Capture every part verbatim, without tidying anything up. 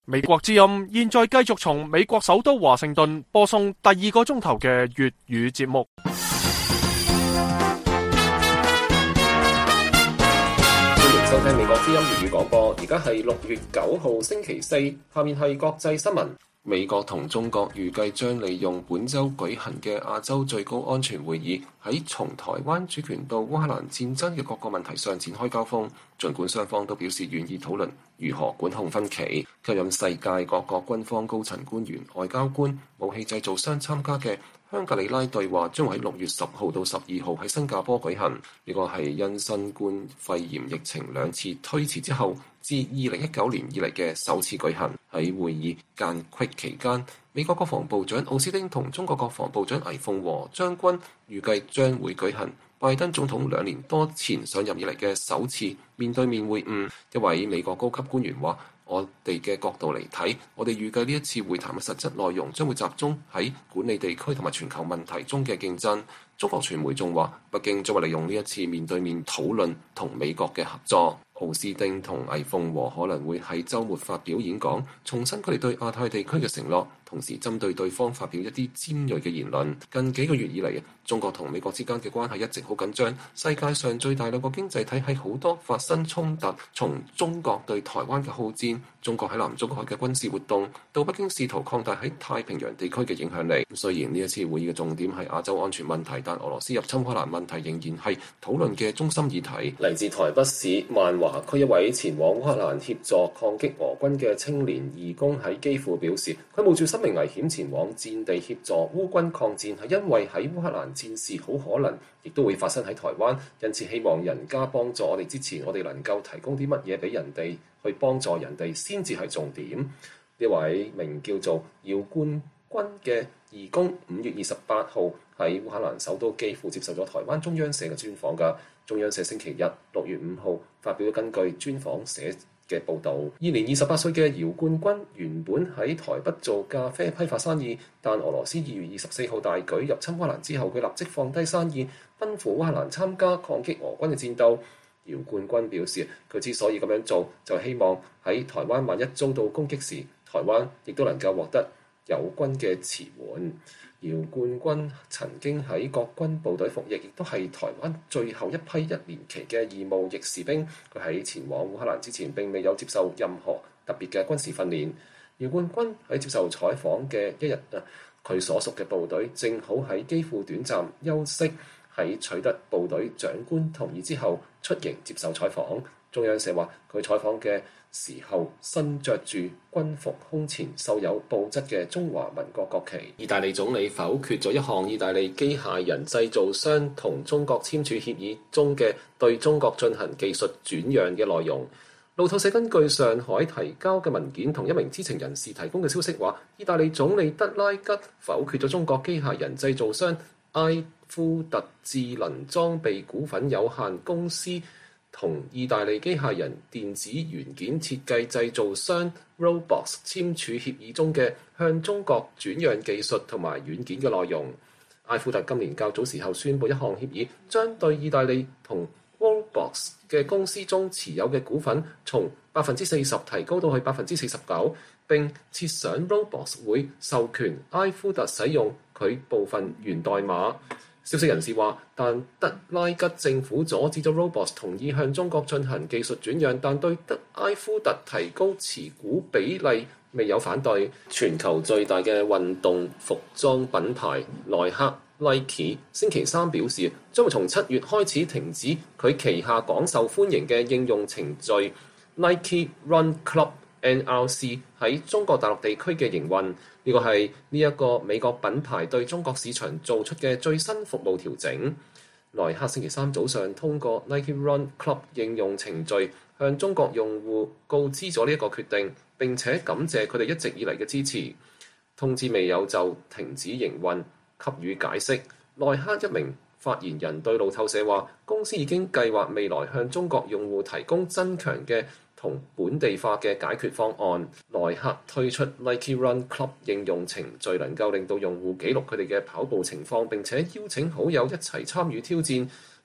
美國之音現在繼續從美國首都華盛頓播送第二個鐘頭嘅粵語節目。 歡迎收聽美國之音粵語廣播，而家係六月九號星期四，下面係國際新聞。美國同中國預計將利用本週舉行嘅亞洲最高安全會議，喺從台灣主權到烏克蘭戰爭嘅各個問題上展開交鋒。儘管雙方都表示願意討論如何管控分歧，吸引世界各國軍方高層官員、外交官、武器製造商參加嘅香格里拉對話將會喺六月十號到十二號喺新加坡舉行。呢個係因新冠肺炎疫情兩次推遲之後，自二零一九年以嚟嘅首次舉行。喺會議間隙期間，美國國防部長奧斯汀同中國國防部長魏鳳和將軍預計將會舉行拜登總統兩年多前上任以嚟嘅首次面對面會晤。一位美國高級官員話：我哋嘅角度嚟睇，我哋預計呢一次會談嘅實質內容將會集中喺管理地區同埋全球問題中嘅競爭。中國傳媒仲話，北京將會利用呢一次面對面討論同美國嘅合作。奧斯汀同魏鳳和可能會喺週末發表演講，重申佢哋對亞太地區嘅承諾，同時針對對方發表一啲尖鋭嘅言論。近幾個月以嚟，中國同美國之間嘅關係一直好緊張。世界上最大兩個經濟體系好多發生衝突，從中國對台灣嘅好戰，中國喺南中國海嘅軍事活動，到北京試圖擴大喺太平洋地區嘅影響力。雖然呢一次會議嘅重點係亞洲安全問題，但俄羅斯入侵烏克蘭問題仍然係討論嘅中心議題。嚟自台北市萬華區一位前往烏克蘭協助抗擊俄軍嘅青年義工喺基輔表示，佢冒住生命危險前往戰地協助烏軍抗戰，係因為喺烏克蘭戰事好可能亦都會發生喺台灣，因此希望人家幫助我哋之前，我哋能夠提供啲乜嘢俾人哋去幫助人哋先至係重點。呢位名叫做姚冠軍嘅義工五月二十八號喺烏克蘭首都基輔接受咗台灣中央社嘅專訪㗎。中央社星期日六月五號發表咗根據專訪寫嘅報導。現年二十八歲嘅姚冠軍原本喺台北做咖啡批發生意，但俄羅斯二月二十四號大舉入侵烏克蘭之後，佢立即放低生意，奔赴烏克蘭參加抗擊俄軍嘅戰鬥。姚冠軍表示，佢之所以咁樣做，就希望喺台灣萬一遭到攻擊時，台灣亦都能夠獲得友軍嘅馳援。姚冠軍曾經喺國軍部隊服役，亦都係台灣最後一批一年期嘅義務役士兵。佢喺前往烏克蘭之前並未有接受任何特別嘅軍事訓練。姚冠軍喺接受採訪嘅一日啊，佢所屬嘅部隊正好喺基輔短暫休息，喺取得部隊長官同意之後出營接受採訪。中央社話，佢採訪嘅時候身着住軍服，胸前繡有布質嘅中華民國國旗。意大利總理否決咗一項意大利機械人製造商同中國簽署協議中嘅對中國進行技術轉讓嘅內容。路透社根據上海提交嘅文件同一名知情人士提供嘅消息話，意大利總理德拉吉否決咗中國機械人製造商埃夫特智能裝備股份有限公司同意大利機械人電子元件設計製造商 Robots 簽署協議中嘅向中國轉讓技術同埋軟件嘅內容。埃夫特今年較早時候宣布一項協議，將對意大利同 Robots 嘅公司中持有嘅股份從百分之四十提高到去百分之四十九，並設想 Robots 會授權埃夫特使用佢部分源代碼。消息人士話，但德拉吉政府阻止咗 Robots 同意向中國進行技術轉讓，但對德埃夫特提高持股比例未有反對。全球最大嘅運動服裝品牌耐克 Nike 星期三表示，將會從七月開始停止佢旗下廣受歡迎嘅應用程序 Nike Run Club N R C 喺中國大陸地區嘅營運。呢個係呢一個美國品牌對中國市場做出嘅最新服務調整。耐克星期三早上通過 Nike Run Club 應用程序向中國用戶告知咗呢一個決定，並且感謝佢哋一直以嚟嘅支持。通知未有就停止營運給予解釋。耐克一名發言人對路透社話，公司已經計劃未來向中國用戶提供增強嘅同本地化嘅解決方案。耐克推出 Nike Run Club 應用程序，能夠令到用戶記錄佢哋嘅跑步情況，並且邀請好友一齊參與挑戰。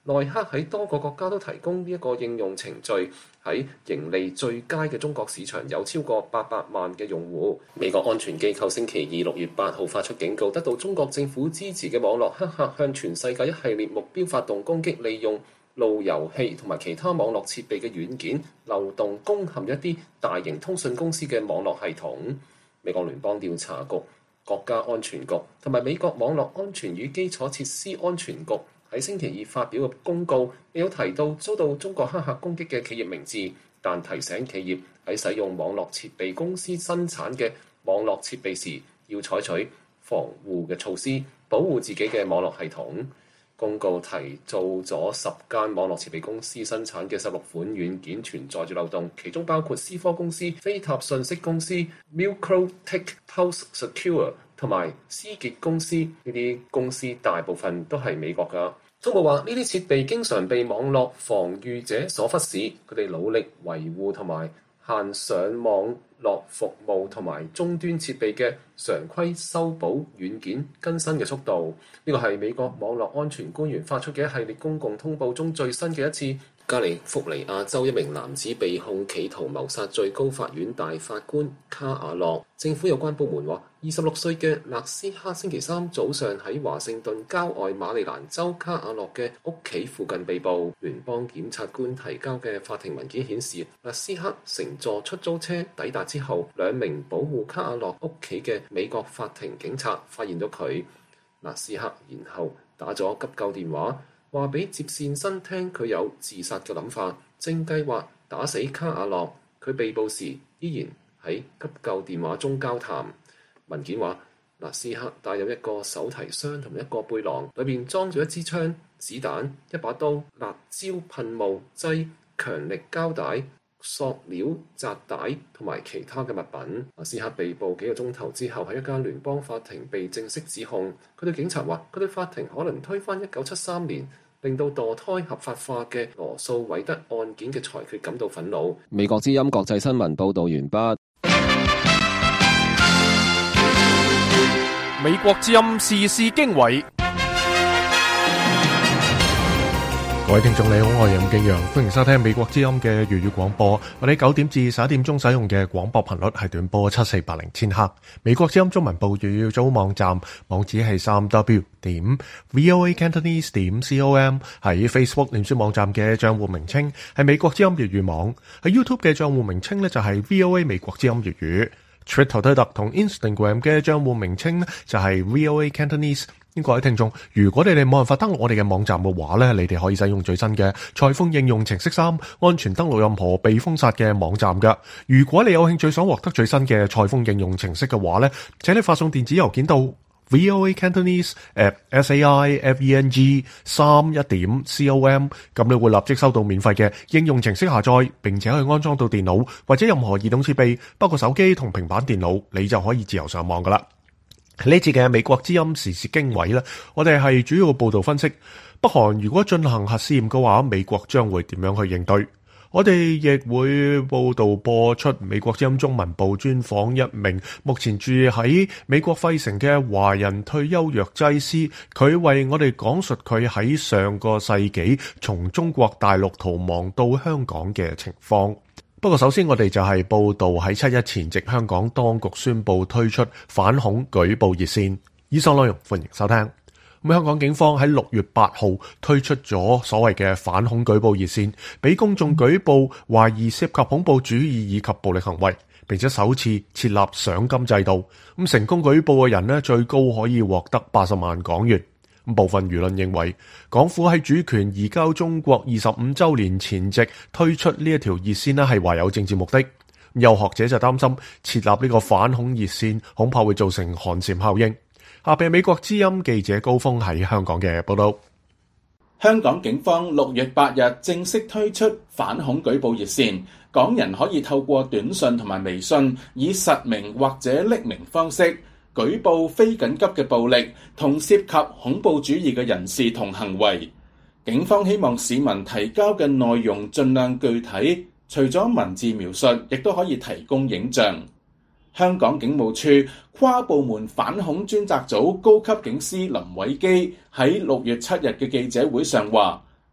耐克喺多個國家都提供呢一個應用程序，喺盈利最佳嘅中國市場有超過八百萬嘅用戶。美國安全機構星期二六月八號發出警告，得到中國政府支持嘅網絡黑客向全世界一系列目標發動攻擊，利用路由器同埋其他網絡設備嘅軟件漏洞攻陷一啲大型通訊公司嘅網絡系統。美國聯邦調查局、國家安全局同埋美國網絡安全與基礎設施安全局喺星期二發表嘅公告，有提到遭到中國黑客攻擊嘅企業名字，但提醒企業喺使用網絡設備公司生產嘅網絡設備時，要採取防護嘅措施，保護自己嘅網絡系統。公告提到咗十間網絡設備公司生產嘅十六款軟件存在住漏洞，其中包括思科公司、飛塔信息公司、MikroTik、Pulse Secure 同埋思傑公司。呢啲公司大部分都係美國㗎。通報話呢啲設備經常被網絡防禦者所忽視，佢哋努力維護同埋限上網絡服務同埋終端設備嘅常規修補軟件更新嘅速度。呢個係美國網絡安全官員發出嘅一系列公共通報中最新嘅一次。加利福尼亞州一名男子被控企圖謀殺最高法院大法官卡瓦諾。政府有關部門話，二十六歲嘅納斯克星期三早上喺華盛頓郊外馬里蘭州卡瓦諾嘅屋企附近被捕。聯邦檢察官提交嘅法庭文件顯示，納斯克乘坐出租車抵達之後，兩名保護卡瓦諾屋企嘅美國法庭警察發現咗佢。納斯克然後打咗急救電話，話俾接線生聽佢有自殺嘅諗法，正計劃打死卡瓦諾。佢被捕時依然喺急救電話中交談。文件話，納斯克帶有一個手提箱同一個背囊，裏面裝咗一支槍、子彈、一把刀、辣椒噴霧劑、強力膠帶、塑料紮帶同埋其他嘅物品。納斯克被捕幾個鐘頭之後，喺一間聯邦法庭被正式指控。佢對警察話，佢對法庭可能推翻一九七三年令到墮胎合法化嘅羅素韋德案件嘅裁決感到憤怒。 美國之音國際新聞報道完畢。 美國之音時事經緯。 各位聽眾你好，我係任敬陽，歡迎收聽美國之音嘅粵語廣播。我哋九點至十一點鐘使用嘅廣播頻率係短波七四八零千赫。美國之音中文部粵語組網站網址係三 w 點 voa cantonese 點 com。喺 Facebook 臉書網站嘅賬戶名稱係美國之音粵語網。喺 YouTube 嘅賬戶名稱呢就係 VOA 美國之音粵語。Twitter 推特同 Instagram 嘅賬戶名稱呢就係 VOA Cantonese。各位聽眾，如果你哋冇辦法登錄我哋嘅網站嘅話咧，你哋可以使用最新嘅裁縫應用程式三，安全登錄任何被封殺嘅網站噶。如果你有興趣想獲得最新嘅裁縫應用程式嘅話咧，請你發送電子郵件到 voa cantonese at saifeng 三一點 com， 咁你會立即收到免費嘅應用程式下載，並且可以安裝到電腦或者任何移動設備，包括手機同平板電腦，你就可以自由上網噶啦。呢次嘅美國之音時事經緯咧，我哋係主要報道分析北韓如果進行核試驗嘅話，美國將會點樣去應對。我哋亦會報道播出美國之音中文部專訪一名目前住喺美國費城嘅華人退休藥劑師，佢為我哋講述佢喺上個世紀從中國大陸逃亡到香港嘅情況。不過首先我哋就係報道喺七一前夕，香港當局宣布推出反恐舉報熱線。以上內容歡迎收聽。咁香港警方喺六月八號推出咗所謂嘅反恐舉報熱線，俾公眾舉報懷疑涉及恐怖主義以及暴力行為，並且首次設立賞金制度。咁成功舉報嘅人呢，最高可以獲得八十萬港元。部分輿論認為，港府喺主權移交中國二十五週年前夕推出呢一條熱線呢係懷有政治目的。有學者就擔心設立呢個反恐熱線恐怕會造成寒蟬效應。下邊美國之音記者高峰喺香港嘅報道。 香港警方六月八日正式推出反恐舉報熱線，港人可以透過短信同埋微信以實名或者匿名方式舉報非緊急嘅暴力同涉及恐怖主義嘅人士同行為。警方希望市民提交嘅內容盡量具體，除咗文字描述，亦都可以提供影像。香港警務處跨部門反恐專責組高級警司林偉基喺六月七日嘅記者會上話，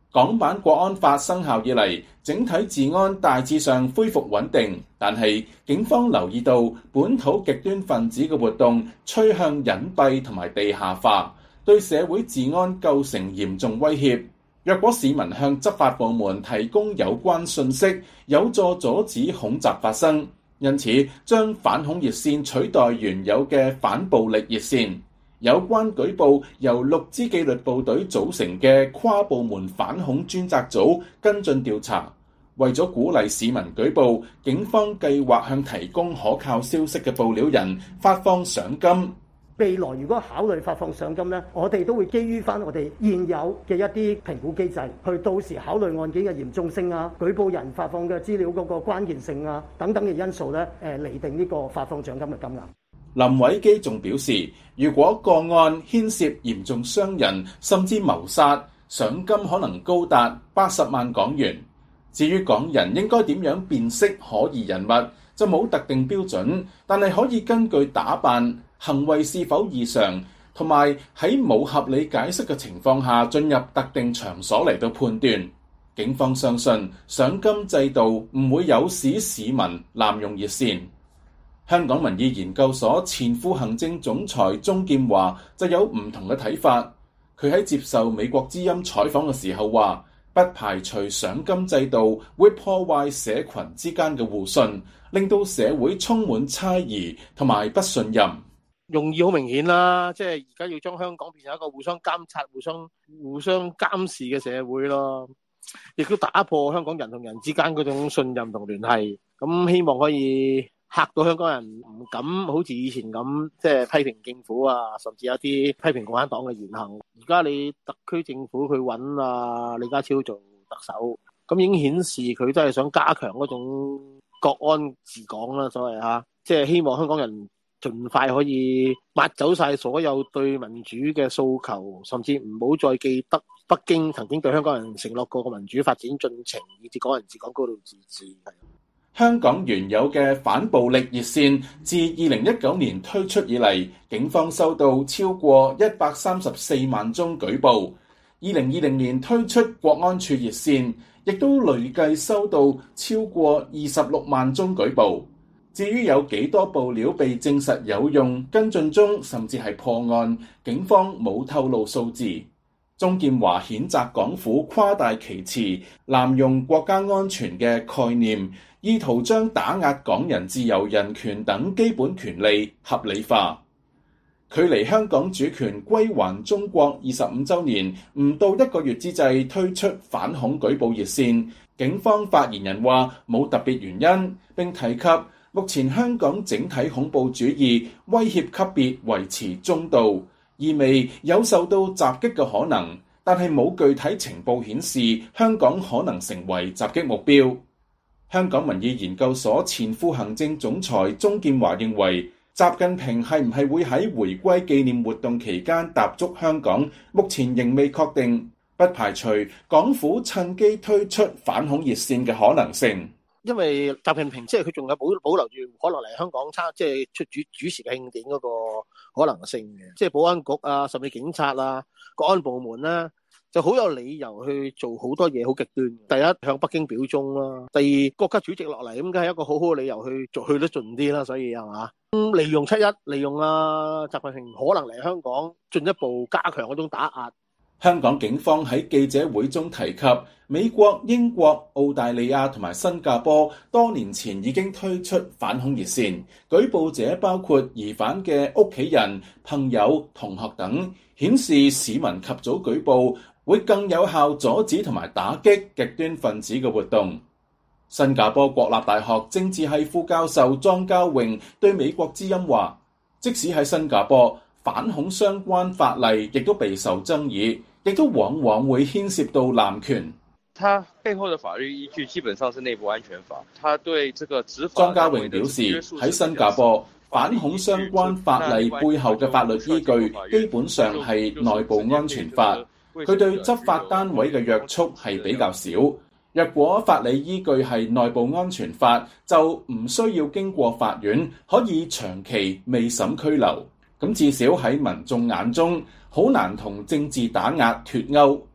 港版國安法生效以嚟，整體治安大致上恢復穩定，但係警方留意到本土極端分子嘅活動趨向隱蔽同埋地下化，對社會治安構成嚴重威脅。若果市民向執法部門提供有關信息，有助阻止恐襲發生，因此將反恐熱線取代原有嘅反暴力熱線。有關舉報由六支紀律部隊組成嘅跨部門反恐專責組跟進調查。為咗鼓勵市民舉報，警方計劃向提供可靠消息嘅報料人發放賞金。 未來如果考慮發放賞金呢，我哋都會基於翻我哋現有嘅一啲評估機制，去到時考慮案件嘅嚴重性啊、舉報人發放嘅資料嗰個關鍵性啊等等嘅因素咧，誒釐定呢個發放獎金嘅金額。 林偉基仲表示，如果個案牽涉嚴重傷人甚至謀殺，賞金可能高達八十萬港元。至於港人應該點樣辨識可疑人物，就冇特定標準，但係可以根據打扮、行為是否異常，同埋喺冇合理解釋嘅情況下進入特定場所嚟到判斷。警方相信賞金制度唔會誘使市民濫用熱線。香港民意研究所前副行政總裁鍾劍華就有唔同嘅睇法。佢喺接受美國之音採訪嘅時候話，不排除賞金制度會破壞社群之間嘅互信，令到社會充滿猜疑同埋不信任。 用意好明顯啦，即係而家要將香港變成一個互相監察、互相互相監視嘅社會咯，亦都打破香港人同人之間嗰種信任同聯繫。咁希望可以嚇到香港人唔敢好似以前咁，即係批評政府啊，甚至有啲批評共產黨嘅言行。而家你特區政府去揾啊李家超做特首，咁已經顯示佢真係想加強嗰種國安治港啦，所謂嚇，即係希望香港人盡快可以抹走晒所有對民主嘅訴求，甚至唔好再記得北京曾經對香港人承諾過嘅民主發展進程，以至港人治港、高度自治。 香港原有嘅反暴力熱線自二零一九年推出以嚟，警方收到超過一百三十四萬宗舉報。二零二零年推出國安處熱線，亦都累計收到超過二十六萬宗舉報。至於有幾多報料被證實有用，跟進中甚至係破案，警方冇透露數字。鍾劍華譴責港府誇大其詞，濫用國家安全嘅概念，意圖將打壓港人自由人權等基本權利合理化。距離香港主權歸還中國二十五週年唔到一個月之際，推出反恐舉報熱線。警方發言人話冇特別原因，並提及目前香港整體恐怖主義威脅級別維持中度，意味有受到襲擊嘅可能，但係冇具體情報顯示香港可能成為襲擊目標。香港民意研究所前副行政總裁鍾劍華認為，習近平係唔係會喺回歸紀念活動期間踏足香港，目前仍未確定，不排除港府趁機推出反恐熱線嘅可能性。 因為習近平即係佢仲有保保留住可能嚟香港參即係出主主持嘅慶典嗰個可能性嘅，即係保安局啊，甚至警察啊、國安部門啦、啊，就好有理由去做好多嘢好極端。第一，向北京表忠啦；第二，國家主席落嚟咁，梗係一個好好嘅理由去做去得盡啲啦。所以係嘛，咁利用七一，利用啊習近平可能嚟香港，進一步加強嗰種打壓。 香港警方喺記者會中提及，美國、英國、澳大利亞同埋新加坡多年前已經推出反恐熱線，舉報者包括疑犯嘅屋企人、朋友、同學等，顯示市民及早舉報會更有效阻止同埋打擊極端分子嘅活動。新加坡國立大學政治系副教授莊家榮對美國之音話，即使喺新加坡，反恐相關法例亦都備受爭議，亦都往往會牽涉到濫權。 它背後的法律依據基本上是內部安全法，它對這個執法。 莊家榮表示，喺新加坡，反恐相關法例背後嘅法律依據基本上係內部安全法，佢對執法單位嘅約束係比較少。若果法理依據係內部安全法，就唔需要經過法院，可以長期未審拘留。咁至少喺民眾眼中，好難同政治打壓脫鈎。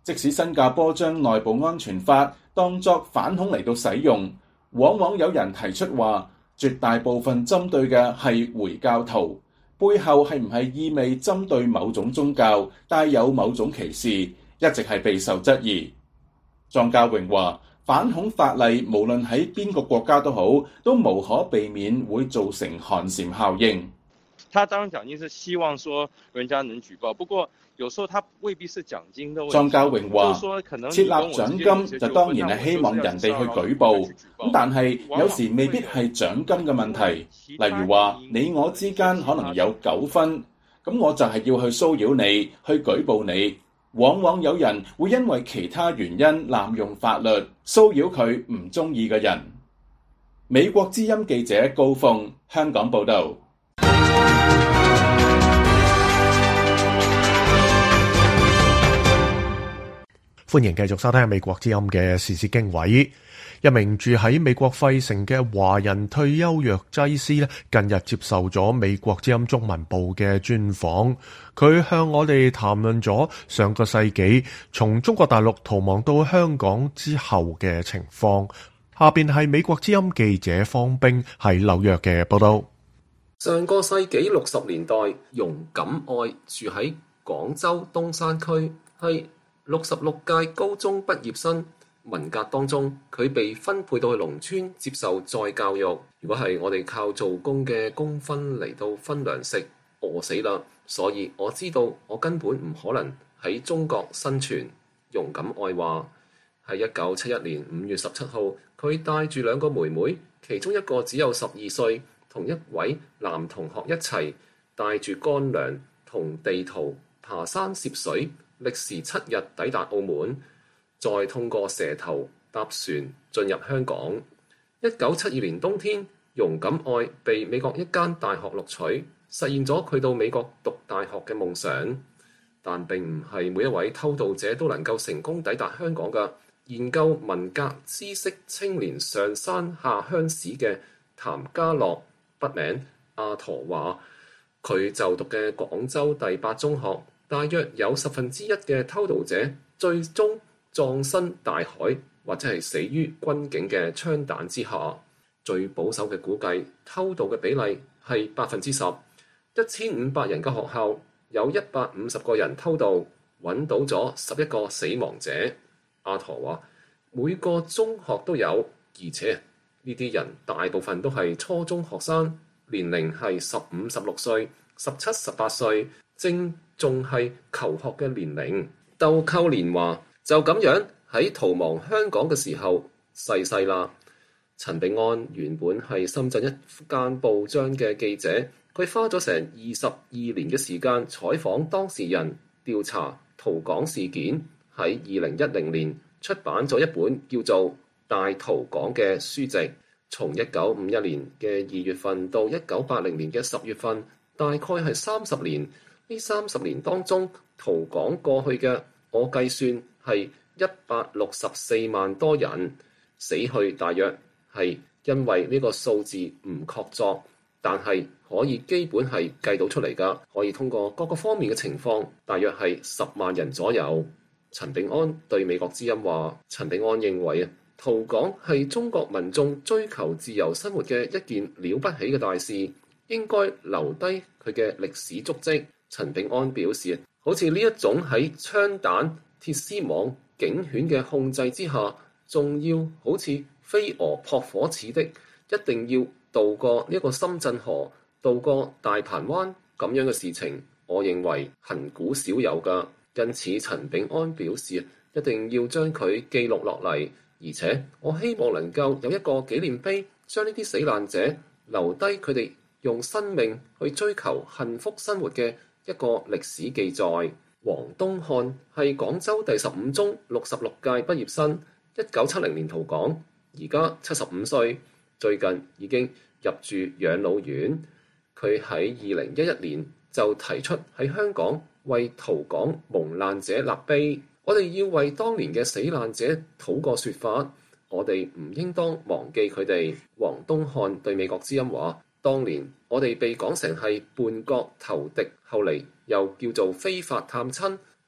即使新加坡將內部安全法當作反恐嚟到使用，往往有人提出話，絕大部分針對嘅係回教徒，背後係唔係意味針對某種宗教，帶有某種歧視，一直係備受質疑。莊家榮話，反恐法例無論喺邊個國家都好，都無可避免會造成寒蟬效應。 他當然獎金是希望說人家能舉報，不過有時候他未必是獎金的問題。 莊家榮話，設立獎金就當然係希望人哋去舉報，咁但係有時未必係獎金嘅問題。例如話你我之間可能有糾紛，咁我就係要去騷擾你，去舉報你。往往有人會因為其他原因濫用法律，騷擾佢唔中意嘅人。美國之音記者高鳳，香港報道。 歡迎繼續收聽美國之音嘅時事經緯。一名住喺美國費城嘅華人退休藥劑師咧，近日接受咗美國之音中文部嘅專訪。佢向我哋談論咗上個世紀從中國大陸逃亡到香港之後嘅情況。下邊係美國之音記者方冰喺紐約嘅報道。 上個世紀六十年代，容錦愛住喺廣州東山區，係六十六屆高中畢業生。文革當中，佢被分配到去農村接受再教育。如果係我哋靠做工嘅工分嚟到分糧食，餓死啦。所以我知道我根本唔可能喺中國生存。容錦愛話，喺一九七一年五月十七號，佢帶住兩個妹妹，其中一個只有十二歲，同一位男同學一齊帶住乾糧同地圖爬山涉水，歷時七日抵達澳門，再通過蛇頭搭船進入香港。一九七二年冬天，容錦愛被美國一間大學錄取，實現咗佢到美國讀大學嘅夢想。但並唔係每一位偷渡者都能夠成功抵達香港嘅。研究文革知識青年上山下鄉史嘅譚家樂，筆名阿駝話，佢就讀嘅廣州第八中學，大約有十分之一嘅偷渡者最終葬身大海，或者係死於軍警嘅槍彈之下。最保守嘅估計，偷渡嘅比例係百分之十。一千五百人嘅學校有一百五十個人偷渡，揾到咗十一個死亡者。阿駝話，每個中學都有，而且呢啲人大部分都係初中學生，年齡係十五、十六歲、十七、十八歲，正仲係求學嘅年齡。竇寇蓮話，就咁樣喺逃亡香港嘅時候逝世啦。陳炳安原本係深圳一間報章嘅記者，佢花咗成二十二年嘅時間採訪當事人，調查逃港事件。喺二零一零年出版咗一本叫做《大逃港》嘅書籍。從一九五一年嘅二月份到一九八零年嘅十月份，大概係三十年。呢三十年當中，逃港過去嘅，我計算係一百六十四萬多人，死去大約係因為呢個數字唔確鑿，但係可以基本係計到出嚟㗎。可以通過各個方面嘅情況，大約係十萬人左右。陳炳安對美國之音話，陳炳安認為啊，逃港係中國民眾追求自由生活嘅一件了不起嘅大事，應該留低佢嘅歷史足跡。陳炳安表示，好似呢一種喺槍彈、鐵絲網、警犬嘅控制之下，仲要好似飛蛾撲火似的，一定要渡過呢一個深圳河、渡過大鵬灣咁樣嘅事情，我認為恆古少有㗎。因此，陳炳安表示一定要將佢記錄落嚟，而且我希望能夠有一個紀念碑，將呢啲死難者留低佢哋用生命去追求幸福生活嘅一個歷史記載。黃東漢係廣州第十五中六十六屆畢業生，一九七零年逃港，而家七十五歲，最近已經入住養老院。佢喺二零一一年就提出喺香港為逃港蒙難者立碑，我哋要為當年嘅死難者討個說法，我哋唔應當忘記佢哋。黃東漢對美國之音話，當年我哋被講成係叛國投敵，後嚟又叫做非法探親，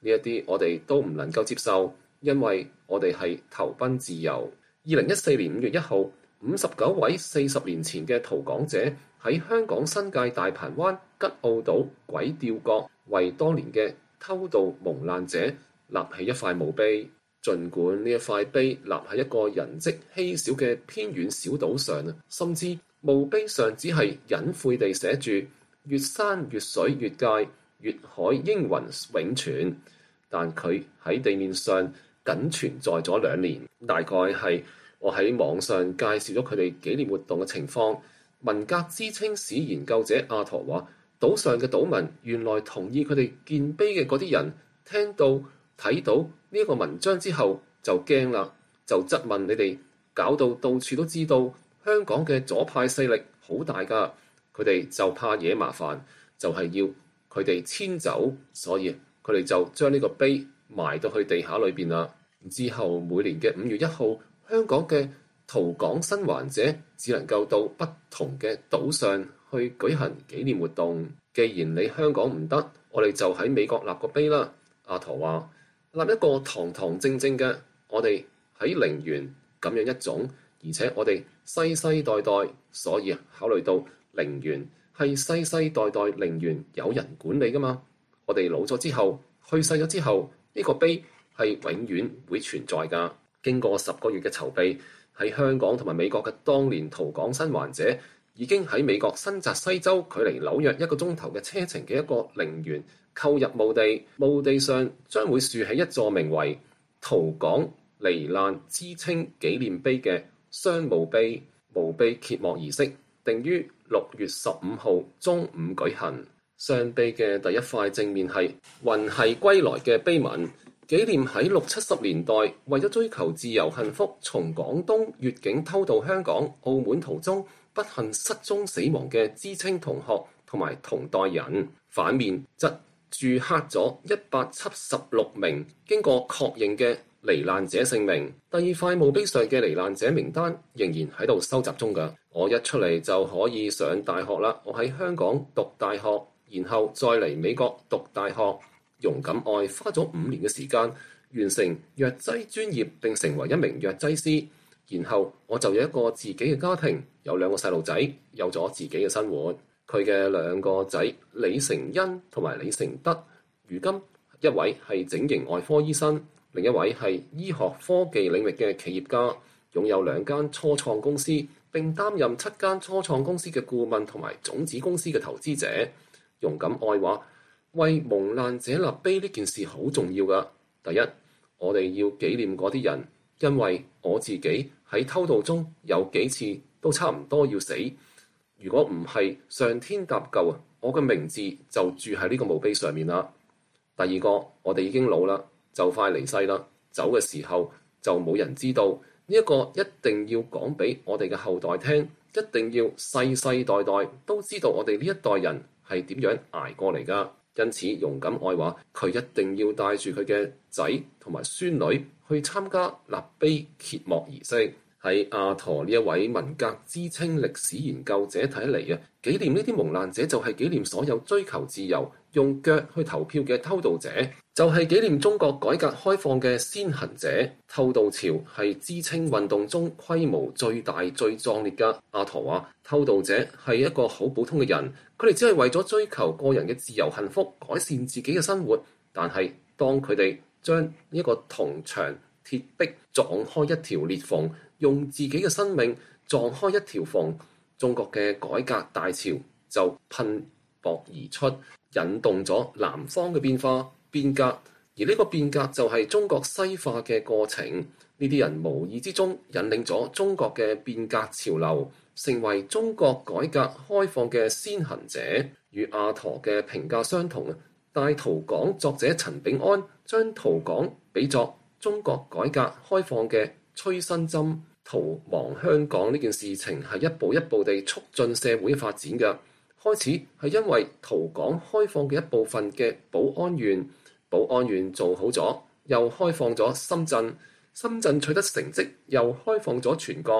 呢一啲我哋都唔能夠接受，因為我哋係投奔自由。二零一四年五月一號，五十九位四十年前嘅逃港者喺香港新界大鵬灣吉澳島鬼吊角為當年嘅偷渡蒙難者立起一塊墓碑。儘管呢一塊碑立喺一個人跡稀少嘅偏遠小島上啊，甚至墓碑上只係隱晦地寫住越山越水越界，越海應雲永存，但佢喺地面上僅存在咗兩年。大概係我喺網上介紹咗佢哋紀念活動嘅情況，文革知青史研究者阿陀話，島上嘅島民原來同意佢哋建碑嘅嗰啲人聽到睇到呢一個文章之後就驚啦，就質問你哋，搞到到處都知道香港嘅左派勢力好大㗎，佢哋就怕惹麻煩，就係要佢哋遷走，所以佢哋就將呢個碑埋到去地下裏邊啦。之後每年嘅五月一號，香港嘅逃港生還者只能夠到不同嘅島上去舉行紀念活動。既然你香港唔得，我哋就喺美國立個碑啦。阿陀話，立一個堂堂正正嘅，我哋喺陵園咁樣一種，而且我哋世世代代，所以考慮到陵園係世世代代陵園有人管理㗎嘛。我哋老咗之後，去世咗之後，呢個碑係永遠會存在㗎。經過十個月嘅籌備，喺香港同埋美國嘅當年逃港生還者已經喺美國新澤西州距離紐約一個鐘頭嘅車程嘅一個陵園購入墓地，墓地上將會豎起一座名為逃港罹難知青紀念碑嘅雙墓碑。墓碑揭幕儀式定於六月十五號中午舉行。雙碑嘅第一塊正面係魂繫歸來嘅碑文，紀念喺六七十年代為咗追求自由幸福，從廣東越境偷渡香港、澳門途中不幸失蹤死亡嘅知青同學同埋同代人。反面則註刻咗一百七十六名經過確認嘅罹難者姓名。第二塊墓碑上嘅罹難者名單仍然喺度收集中㗎。我一出嚟就可以上大學啦。我喺香港讀大學，然後再嚟美國讀大學。容錦愛花咗五年嘅時間完成藥劑專業並成為一名藥劑師，然後我就有一個自己嘅家庭，有兩個細路仔，有咗自己嘅生活。佢嘅兩個仔李成恩同埋李成德，如今一位係整形外科醫生，另一位係醫學科技領域嘅企業家，擁有兩間初創公司，並擔任七間初創公司嘅顧問同埋種子公司嘅投資者。容錦愛話，為蒙難者立碑呢件事好重要㗎。第一，我哋要紀念嗰啲人，因為我自己喺偷渡中有幾次都差唔多要死。如果唔係上天搭救啊，我嘅名字就住喺呢個墓碑上面啦。第二個，我哋已經老啦，就快離世啦，走嘅時候就冇人知道呢一個，一定要講俾我哋嘅後代聽，一定要世世代代都知道我哋呢一代人係點樣捱過嚟㗎。因此，容錦愛話佢一定要帶住佢嘅仔同埋孫女去參加立碑揭幕儀式。喺阿陀呢一位文革知青歷史研究者睇嚟啊，紀念呢啲蒙難者就係紀念所有追求自由、用腳去投票嘅偷渡者，就係紀念中國改革開放嘅先行者。偷渡潮係知青運動中規模最大、最壯烈㗎。阿陀話，偷渡者係一個好普通嘅人，佢哋只係為咗追求個人嘅自由幸福、改善自己嘅生活。但係當佢哋將呢一個銅牆鐵壁撞開一條裂縫，用自己嘅生命撞開一條縫，中國嘅改革大潮就噴薄而出，引動咗南方嘅變化變革。而呢個變革就係中國西化嘅過程。呢啲人無意之中引領咗中國嘅變革潮流，成為中國改革開放嘅先行者。與阿陀嘅評價相同啊！大逃港作者陳炳安將逃港比作中國改革開放嘅催生針。逃亡香港呢件事情係一步一步地促進社會發展嘅。開始係因為逃港開放嘅一部分嘅寶安縣，寶安縣做好咗，又開放咗深圳，深圳取得成績，又開放咗全國，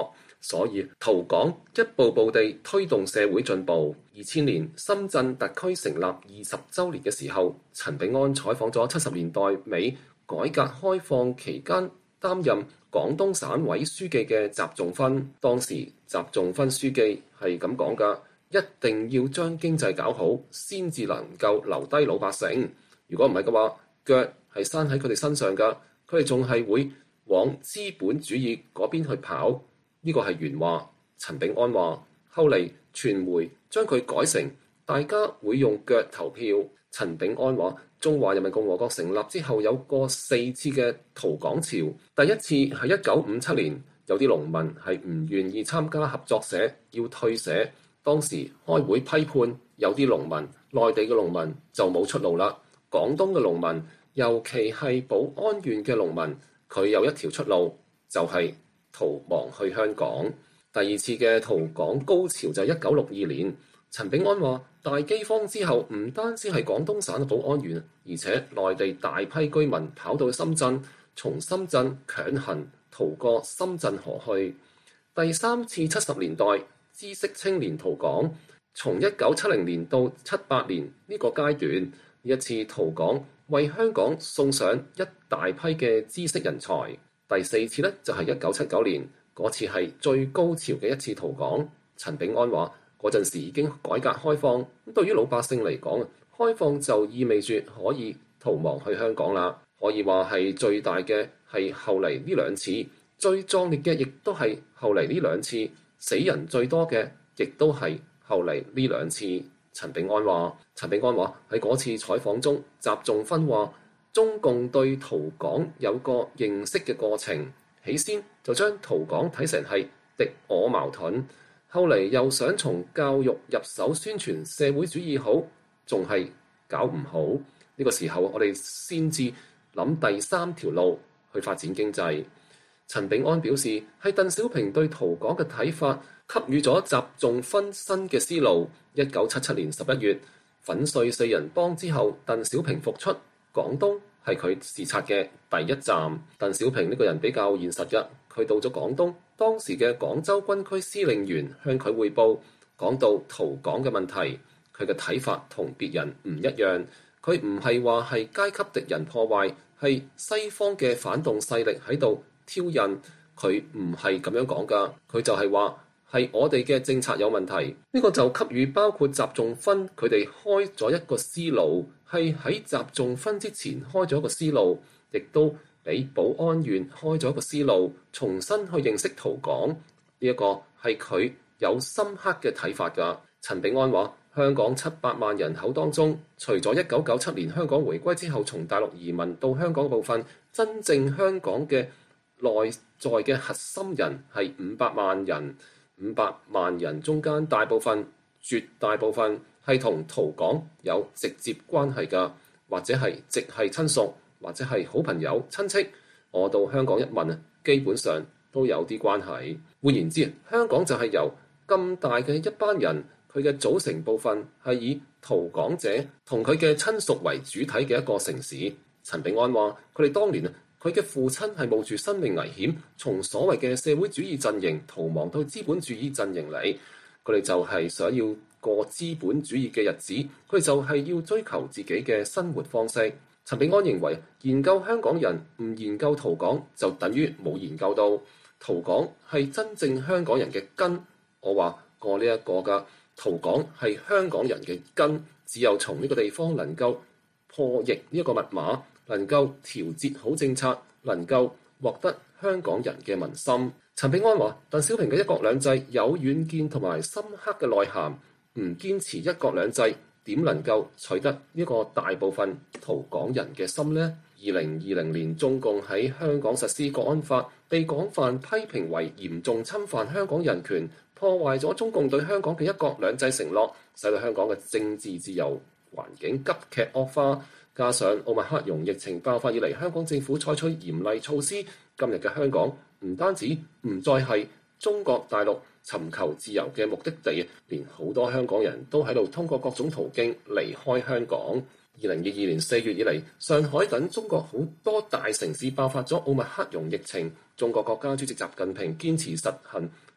所以逃港一步步地推動社會進步。二千年深圳特區成立二十週年嘅時候，陳炳安採訪咗七十年代尾改革開放期間擔任廣東省委書記嘅習仲勳。當時習仲勳書記係咁講㗎：一定要將經濟搞好，先至能夠留低老百姓。如果唔係嘅話，腳係生喺佢哋身上㗎，佢哋仲係會往資本主義嗰邊去跑。呢個係原話。陳炳安話：後嚟傳媒將佢改成大家會用腳投票。陳炳安話：中華人民共和國成立之後有過四次嘅逃港潮，第一次係一九五七年，有啲農民係唔願意參加合作社，要退社。當時開會批判，有啲農民，內地嘅農民就冇出路啦。廣東嘅農民，尤其係寶安縣嘅農民，佢有一條出路，就係逃亡去香港。第二次嘅逃港高潮就係一九六二年。陳炳安話：大饑荒之後，唔單止係廣東省嘅寶安縣，而且內地大批居民跑到深圳，從深圳強行逃過深圳河去。第三次七十年代知識青年逃港，從一九七零年到七八年呢個階段，呢一次逃港為香港送上一大批嘅知識人才。第四次呢，就係一九七九年，嗰次係最高潮嘅一次逃港。陳炳安話：嗰陣時已經改革開放，咁對於老百姓嚟講，開放就意味住可以逃亡去香港啦。可以話係最大嘅係後嚟呢兩次，最壯烈嘅亦都係後嚟呢兩次，死人最多嘅亦都係後嚟呢兩次。陳炳安話：陳炳安話喺嗰次採訪中，習仲勳話中共對逃港有個認識嘅過程，起先就將逃港睇成係敵我矛盾。後嚟又想從教育入手宣傳社會主義好，仲係搞唔好。呢、這個時候我哋先至諗第三條路去發展經濟。陳炳安表示，係鄧小平對逃港嘅睇法給予咗習仲勳新嘅思路。一九七七年十一月粉碎四人幫之後，鄧小平復出，廣東係佢視察嘅第一站。鄧小平呢個人比較現實嘅，佢到咗廣東。當時嘅廣州軍區司令員向佢匯報，講到逃港嘅問題，佢嘅睇法同別人唔一樣。佢唔係話係階級敵人破壞，係西方嘅反動勢力喺度挑釁。佢唔係咁樣講㗎，佢就係話係我哋嘅政策有問題。呢個就給予包括習仲勳佢哋開咗一個思路，係喺習仲勳之前開咗一個思路，亦都俾寶安縣開咗一個思路，重新去認識逃港。呢一個係佢有深刻嘅睇法㗎。陳炳安話：香港七百萬人口當中，除咗一九九七年香港回歸之後從大陸移民到香港部分，真正香港嘅內在嘅核心人係五百萬人。五百萬人中間，大部分、絕大部分係同逃港有直接關係㗎，或者係直系親屬，或者係好朋友、親戚。我到香港一問啊，基本上都有啲關係。換言之，香港就係由咁大嘅一班人，佢嘅組成部分係以逃港者同佢嘅親屬為主體嘅一個城市。陳炳安話：佢哋當年啊，佢嘅父親係冒住生命危險，從所謂嘅社會主義陣營逃亡到資本主義陣營嚟。佢哋就係想要過資本主義嘅日子，佢哋就係要追求自己嘅生活方式。陳炳安認為，研究香港人唔研究逃港，就等於冇研究到逃港係真正香港人嘅根。我話過呢一個㗎，逃港係香港人嘅根，只有從呢個地方能夠破譯呢一個密碼，能夠調節好政策，能夠獲得香港人嘅民心。陳炳安話：鄧小平嘅一國兩制有遠見同埋深刻嘅內涵，唔堅持一國兩制，點能夠取得呢個大部分逃港人嘅心呢？二零二零年，中共喺香港實施國安法，被廣泛批評為嚴重侵犯香港人權，破壞咗中共對香港嘅一國兩制承諾，使到香港嘅政治自由環境急劇惡化。加上奧密克戎疫情爆發以嚟，香港政府採取嚴厲措施，今日嘅香港唔單止唔再係中國大陸尋求自由嘅目的地，連好多香港人都喺度通過各種途徑離開香港。二零二二年四月以嚟，上海等中國好多大城市爆發咗奧密克戎疫情，中國國家主席習近平堅持實行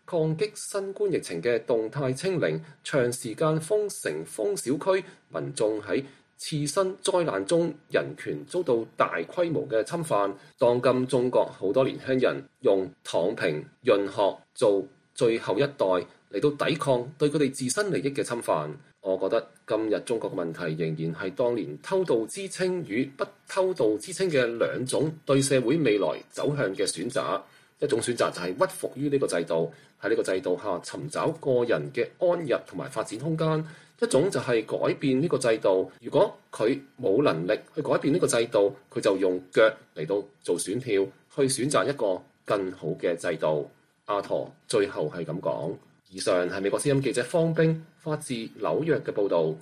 抗擊新冠疫情嘅動態清零，長時間封城封小區，民眾喺次生災難中人權遭到大規模嘅侵犯。當今中國好多年輕人用躺平、潤學做最後一代嚟到抵抗對佢哋自身利益嘅侵犯。我覺得今日中國嘅問題仍然係當年偷渡之稱與不偷渡之稱嘅兩種對社會未來走向嘅選擇。一種選擇就係屈服於呢個制度，喺呢個制度下尋找個人嘅安逸同埋發展空間。一種就係改變呢個制度，如果佢冇能力去改變呢個制度，佢就用腳嚟到做選票，去選擇一個更好嘅制度。阿陀最後係咁講。以上係美國之音記者方冰發自紐約嘅報導。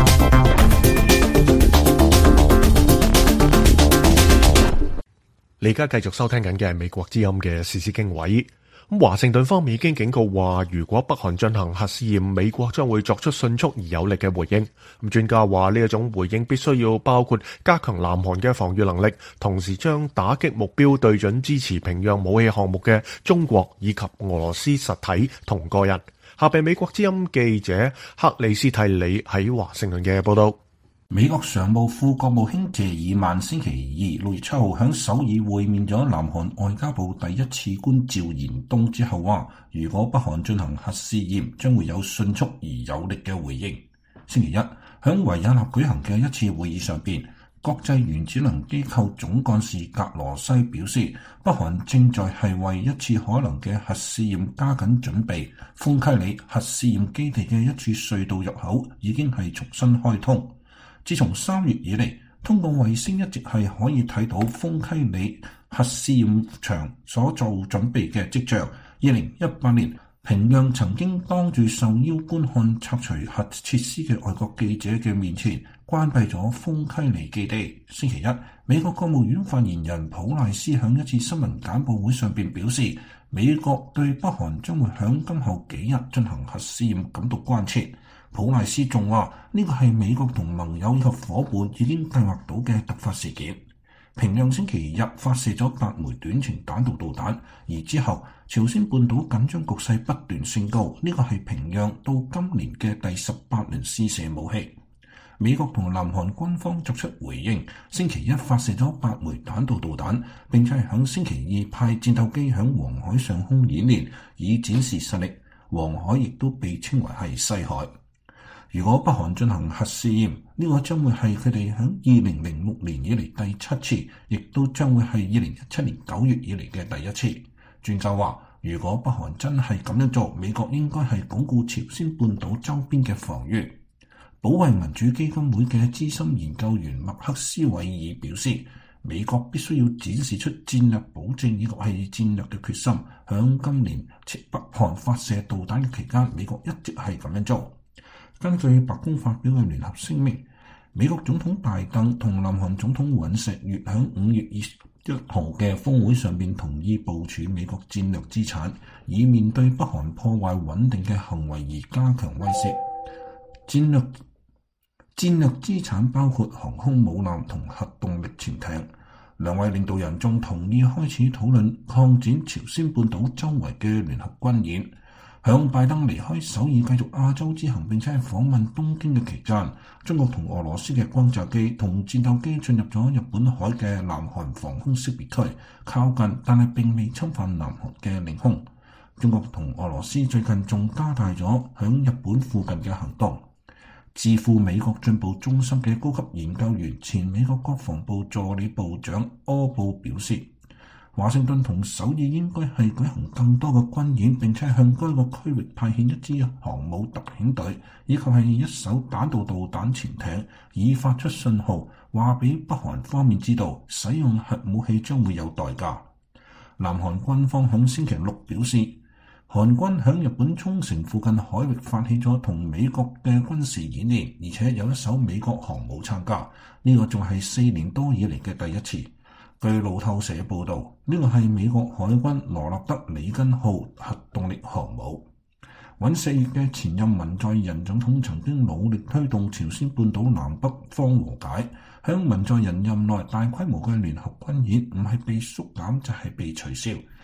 你而家繼續收聽緊嘅係美國之音嘅時事經緯。咁華盛頓方面已經警告話，如果北韓進行核試驗，美國將會作出迅速而有力嘅回應。咁專家話呢一種回應必須要包括加強南韓嘅防禦能力，同時將打擊目標對準支持平壤武器項目嘅中國以及俄羅斯實體同個人。下邊美國之音記者克里斯蒂里喺華盛頓嘅報道。 美國常務副國務卿謝爾曼星期二六月七號喺首爾會面咗南韓外交部第一次官趙延東之後話，如果北韓進行核試驗，將會有迅速而有力嘅回應。星期一喺維也納舉行嘅一次會議上邊，國際原子能機構總幹事格羅西表示，北韓正在係為一次可能嘅核試驗加緊準備。豐溪里核試驗基地嘅一處隧道入口已經係重新開通。自從三月以嚟，通過衛星一直係可以睇到豐溪里核試驗場所做準備嘅跡象。二零一八年，平壤曾經當住受邀觀看拆除核設施嘅外國記者嘅面前，關閉咗豐溪里基地。星期一，美國國務院發言人普賴斯喺一次新聞簡報會上邊表示，美國對北韓將會喺今後幾日進行核試驗感到關切。普賴斯仲話，呢個係美國同盟友以及夥伴已經計劃到嘅突發事件。平壤星期日發射咗八枚短程彈道導彈，而之後朝鮮半島緊張局勢不斷升高，呢個係平壤到今年嘅第十八輪試射武器。美國同南韓軍方作出回應，星期一發射咗八枚彈道導彈，並且係響星期二派戰鬥機響黃海上空演練，以展示實力。黃海亦都被稱為係西海。如果北韓進行核試驗，呢個將會係佢哋響二零零六年以嚟第七次，亦都將會係二零一七年九月以嚟嘅第一次。專家話，如果北韓真係咁樣做，美國應該係鞏固朝鮮半島周邊嘅防禦。保衛民主基金會嘅資深研究員麥克斯韋爾表示，美國必須要展示出戰略保證以及係戰略嘅決心。響今年北韓發射導彈嘅期間，美國一直係咁樣做。根據白宮發表嘅聯合聲明，美國總統拜登同南韓總統尹錫悅喺五月二十一號嘅峰會上邊同意部署美國戰略資產，以面對北韓破壞穩定嘅行為而加強威懾。戰略戰略資產包括航空母艦同核動力潛艇。兩位領導人仲同意開始討論擴展朝鮮半島周圍嘅聯合軍演。響拜登離開首爾繼續亞洲之行並且係訪問東京嘅期間，中國同俄羅斯嘅轟炸機同戰鬥機進入咗日本海嘅南韓防空識別區，靠近但係並未侵犯南韓嘅領空。中國同俄羅斯最近仲加大咗響日本附近嘅行動。智庫美國進步中心嘅高級研究員、前美國國防部助理部長柯布表示，華盛頓同首爾應該係舉行更多嘅軍演，並且向該個區域派遣一支航母特遣隊，以及係一艘彈道導彈潛艇，以發出信號，話俾北韓方面知道，使用核武器將會有代價。南韓軍方響星期六表示，韓軍響日本沖繩附近海域發起咗同美國嘅軍事演練，而且有一艘美國航母參加，呢、這個仲係四年多以嚟嘅第一次。據路透社報道，呢個係美國海軍羅納德里根號核動力航母。尹錫悅嘅前任文在寅總統曾經努力推動朝鮮半島南北方和解，響文在寅任內大規模嘅聯合軍演唔係被縮減就係被取消。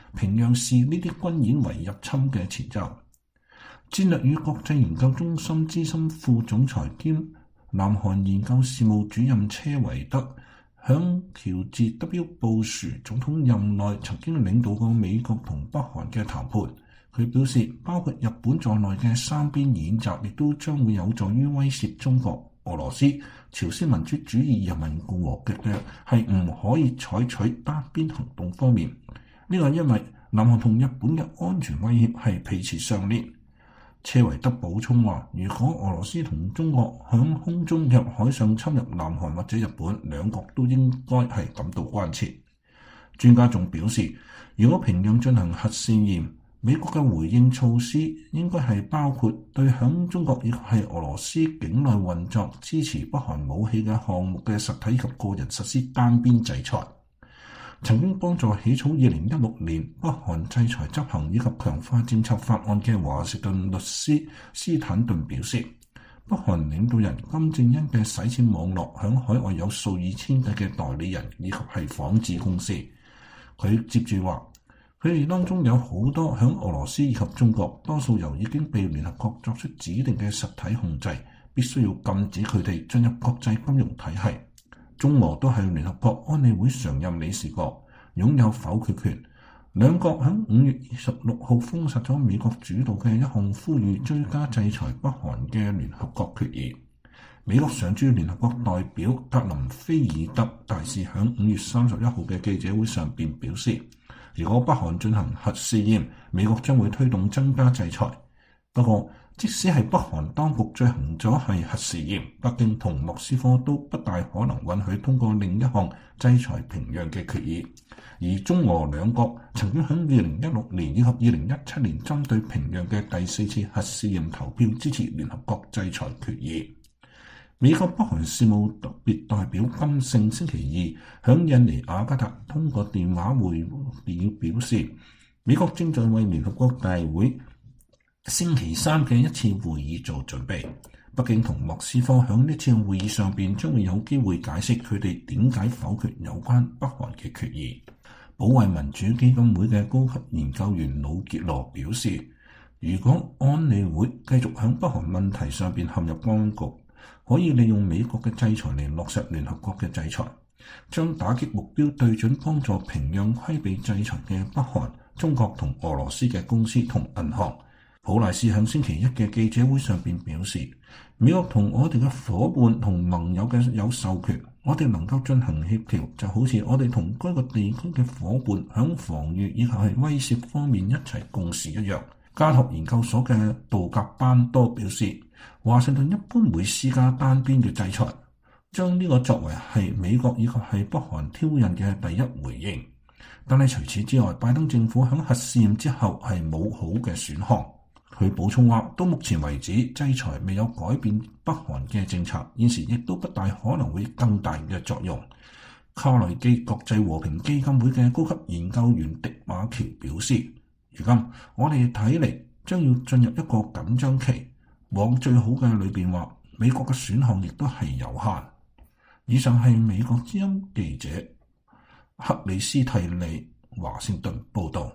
平壤視呢啲軍演為入侵嘅前奏。戰略與國際研究中心資深副總裁兼南韓研究事務主任車維德響喬治 W 布殊總統任內曾經領導過美國同北韓嘅談判。佢表示，包括日本在內嘅三邊演習亦都將會有助於威懾中國、俄羅斯、朝鮮民主主義人民共和國嘅係唔可以採取單邊行動方面。呢個因為南韓同日本嘅安全威脅係彼此相連。車維德補充話，如果俄羅斯同中國響空中及海上侵入南韓或者日本，兩國都應該係感到關切。專家仲表示，如果平壤進行核試驗，美國嘅回應措施應該係包括對響中國亦係俄羅斯境內運作支持北韓武器嘅項目嘅實體及個人實施單邊制裁。曾經幫助起草二零一六年北韓制裁執行以及強化政策法案嘅華盛頓律師斯坦頓表示，北韓領導人金正恩嘅洗錢網絡響海外有數以千計嘅代理人以及係仿製公司。佢接住話，佢哋當中有好多響俄羅斯以及中國，多數由已經被聯合國作出指定嘅實體控制，必須要禁止佢哋進入國際金融體系。中俄都係聯合國安理會常任理事國，擁有否決權。兩國喺五月二十六號封殺咗美國主導嘅一項呼籲追加制裁北韓嘅聯合國決議。美國常駐聯合國代表格林菲爾德大使喺五月三十一號嘅記者會上便表示，如果北韓進行核試驗，美國將會推動增加制裁。不過，即使係北韓當局進行咗係核試驗，北京同莫斯科都不大可能允許通過另一項制裁平壤嘅決議。而中俄兩國曾經喺二零一六年以及二零一七年針對平壤嘅第四次核試驗投票支持聯合國制裁決議。美國北韓事務特別代表金勝星期二響印尼雅加達通過電話會議表示，美國正在為聯合國大會星期三嘅一次會議做準備。北京同莫斯科響呢次會議上邊將會有機會解釋佢哋點解否決有關北韓嘅決議。保衛民主基金會嘅高級研究員魯傑羅表示，如果安理會繼續響北韓問題上邊陷入僵局，可以利用美國嘅制裁嚟落實聯合國嘅制裁，將打擊目標對準幫助平壤規避制裁嘅北韓、中國同俄羅斯嘅公司同銀行。普賴斯喺星期一嘅記者會上邊表示，美國同我哋嘅夥伴同盟友嘅有授權，我哋能夠進行協調，就好似我哋同該個地區嘅夥伴響防禦以及係威懾方面一齊共事一樣。加托研究所嘅杜格班多表示，華盛頓一般會施加單邊嘅制裁，將呢個作為係美國以及係北韓挑釁嘅第一回應。但係除此之外，拜登政府響核試驗之後係冇好嘅選項。佢補充話，到目前為止，制裁未有改變北韓嘅政策，現時亦都不大可能會更大嘅作用。卡內基國際和平基金會嘅高級研究員迪馬喬表示，如今我哋睇嚟將要進入一個緊張期，往最好嘅裏邊話，美國嘅選項亦都係有限。以上係美國之音記者克里斯蒂利華盛頓報道。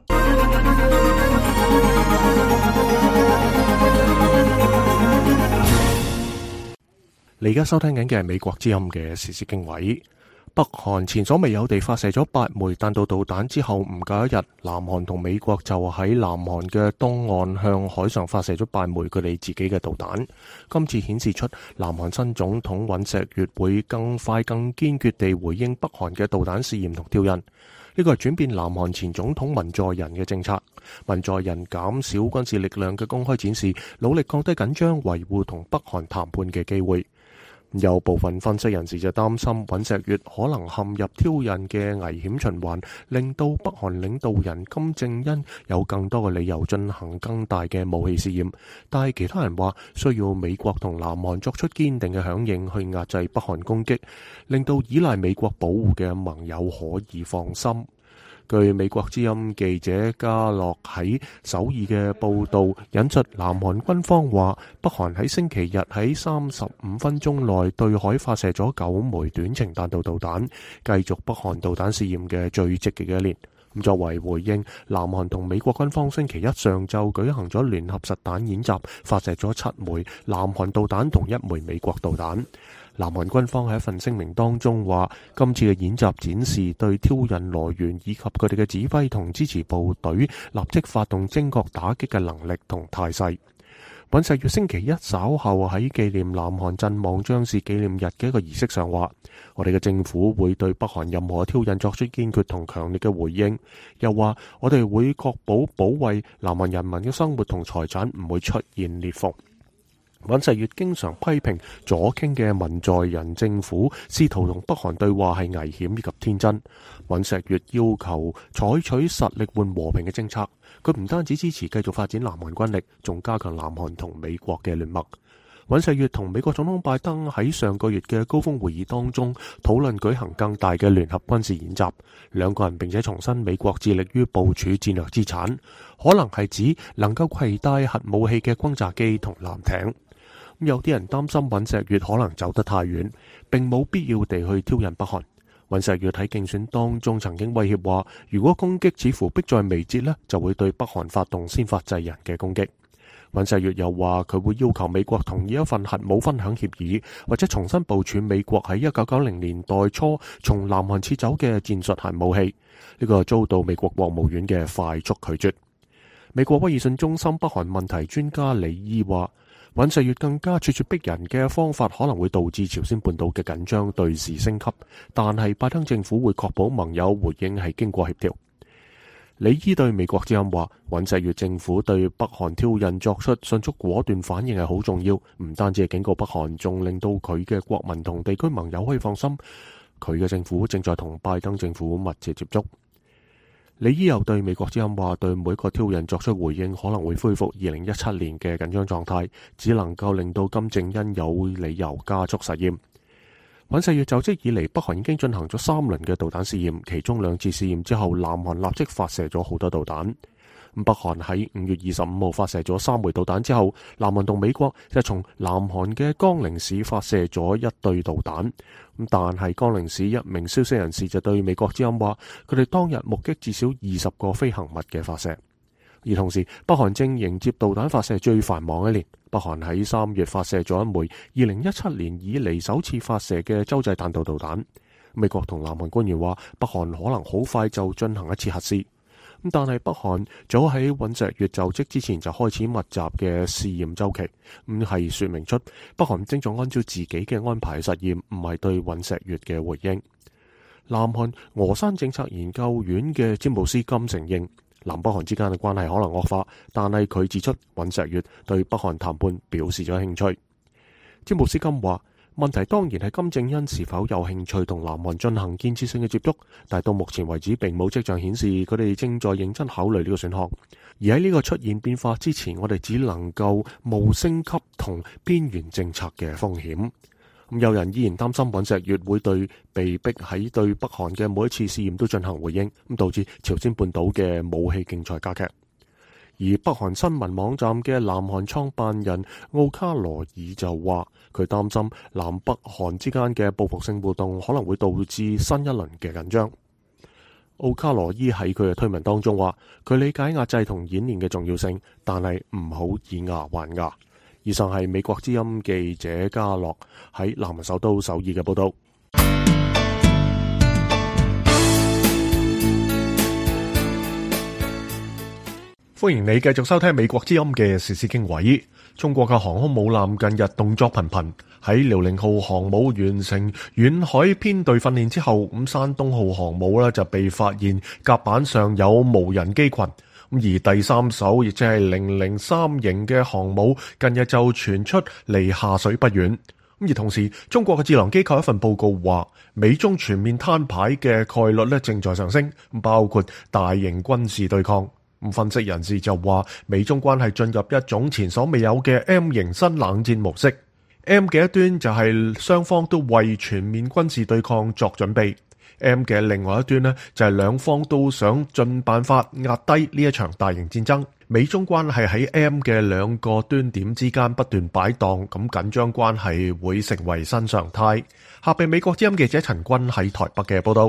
你而家收聽緊嘅係美國之音嘅時事經緯。北韓前所未有地發射咗八枚彈道導彈之後，唔夠一日，南韓同美國就喺南韓嘅東岸向海上發射咗八枚佢哋自己嘅導彈。今次顯示出南韓新總統尹錫悅會更快更堅決地回應北韓嘅導彈試驗同挑釁。呢個係轉變南韓前總統文在寅嘅政策。文在寅減少軍事力量嘅公開展示，努力降低緊張，維護同北韓談判嘅機會。有部分分析人士就擔心尹錫悅可能陷入挑釁嘅危險循環，令到北韓領導人金正恩有更多嘅理由進行更大嘅武器試驗。但係其他人話需要美國同南韓作出堅定嘅響應去壓制北韓攻擊，令到依賴美國保護嘅盟友可以放心。據美國之音記者加洛喺首爾嘅報道，引述南韓軍方話，北韓喺星期日喺三十五分鐘內對海發射咗九枚短程彈道導彈，繼續北韓導彈試驗嘅最積極嘅一年。 咁作為回應，南韓同美國軍方星期一上晝舉行咗聯合實彈演習，發射咗七枚南韓導彈同一枚美國導彈。南韓軍方喺一份聲明當中話，今次嘅演習展示對挑釁來源以及佢哋嘅指揮同支持部隊立即發動精確打擊嘅能力同態勢。尹錫悅星期一稍後喺紀念南韓陣亡將士紀念日嘅一個儀式上話，我哋嘅政府會對北韓任何挑釁作出堅決同強烈嘅回應，又話我哋會確保保衛南韓人民嘅生活同財產唔會出現裂縫。尹錫悅經常批評左傾嘅文在寅政府試圖同北韓對話係危險以及天真。尹錫悅要求採取實力換和平嘅政策，佢唔單止支持繼續發展南韓軍力，仲加強南韓同美國嘅聯盟。尹錫悅同美國總統拜登喺上個月嘅高峰會議當中討論舉行更大嘅聯合軍事演習，兩個人並且重申美國致力於部署戰略資產，可能係指能夠攜帶核武器嘅轟炸機同艦艇。有啲人擔心尹錫悅可能走得太遠，並冇必要地去挑釁北韓。尹錫悅喺競選當中曾經威脅話，如果攻擊似乎迫在眉睫呢，就會對北韓發動先發制人嘅攻擊。尹錫悅又話佢會要求美國同意一份核武分享協議，或者重新部署美國喺一九九零年代初從南韓撤走嘅戰術核武器。呢個遭到美國國務院嘅快速拒絕。美國威爾遜中心北韓問題專家李伊話，尹錫悅更加咄咄逼人嘅方法可能會導致朝鮮半島嘅緊張對峙升級，但係拜登政府會確保盟友回應係經過協調。李伊對美國之音話，尹錫悅政府對北韓挑釁作出迅速果斷反應係好重要，唔單止係警告北韓，仲令到佢嘅國民同地區盟友可以放心，佢嘅政府正在同拜登政府密切接觸。李伊又對美國之音話，對每一個挑釁作出回應可能會恢復二零一七年嘅緊張狀態，只能夠令到金正恩有理由加速實驗。尹錫悅就職以嚟，北韓已經進行咗三輪嘅導彈試驗，其中兩次試驗之後，南韓立即發射咗好多導彈。北韓喺五月二十五號發射咗三枚導彈之後，南韓同美國就從南韓嘅江陵市發射咗一對導彈。咁但係江陵市一名消息人士就對美國之音話，佢哋當日目擊至少二十個飛行物嘅發射。而同時，北韓正迎接導彈發射最繁忙一年。北韓喺三月發射咗一枚二零一七年以嚟首次發射嘅洲際彈道導彈。美國同南韓官員話，北韓可能好快就進行一次核試。咁但係北韓早喺尹錫悅就職之前就開始密集嘅試驗週期，咁係說明出北韓正在按照自己嘅安排實驗，唔係對尹錫悅嘅回應。南韓峨山政策研究院嘅詹姆斯金承認，南北韓之間嘅關係可能惡化，但係佢指出尹錫悅對北韓談判表示咗興趣。詹姆斯金話，問題當然係金正恩是否有興趣同南韓進行建設性嘅接觸，但係到目前為止並冇跡象顯示佢哋正在認真考慮呢個選項。而喺呢個出現變化之前，我哋只能夠冒升級同邊緣政策嘅風險。咁有人依然擔心尹錫悅會對被逼喺對北韓嘅每一次試驗都進行回應，咁導致朝鮮半島嘅武器競賽加劇。而北韓新聞網站嘅南韓創辦人奧卡羅爾就話，佢擔心南北韓之間嘅報復性活動可能會導致新一輪嘅緊張。奧卡羅爾喺佢嘅推文當中話，佢理解壓制同演練嘅重要性，但係唔好以牙還牙。以上係美國之音記者加樂喺南韓首都首爾嘅報道。歡迎你繼續收聽美國之音嘅時事經緯。中國嘅航空母艦近日動作頻頻，喺遼寧號航母完成遠海編隊訓練之後，咁山東號航母呢就被發現甲板上有無人機群。而第三艘亦即係零零三型嘅航母，近日就傳出離下水不遠。而同時，中國嘅智囊機構一份報告話，美中全面攤牌嘅概率咧正在上升，包括大型軍事對抗。咁分析人士就話，美中關係進入一種前所未有嘅 M 型新冷戰模式。M 嘅一端就係雙方都為全面軍事對抗作準備。M 嘅另外一端呢，就係兩方都想盡辦法壓低呢一場大型戰爭。美中關係喺 M 嘅兩個端點之間不斷擺盪，咁緊張關係會成為新常態。下邊美國之音記者陳君喺台北嘅報道。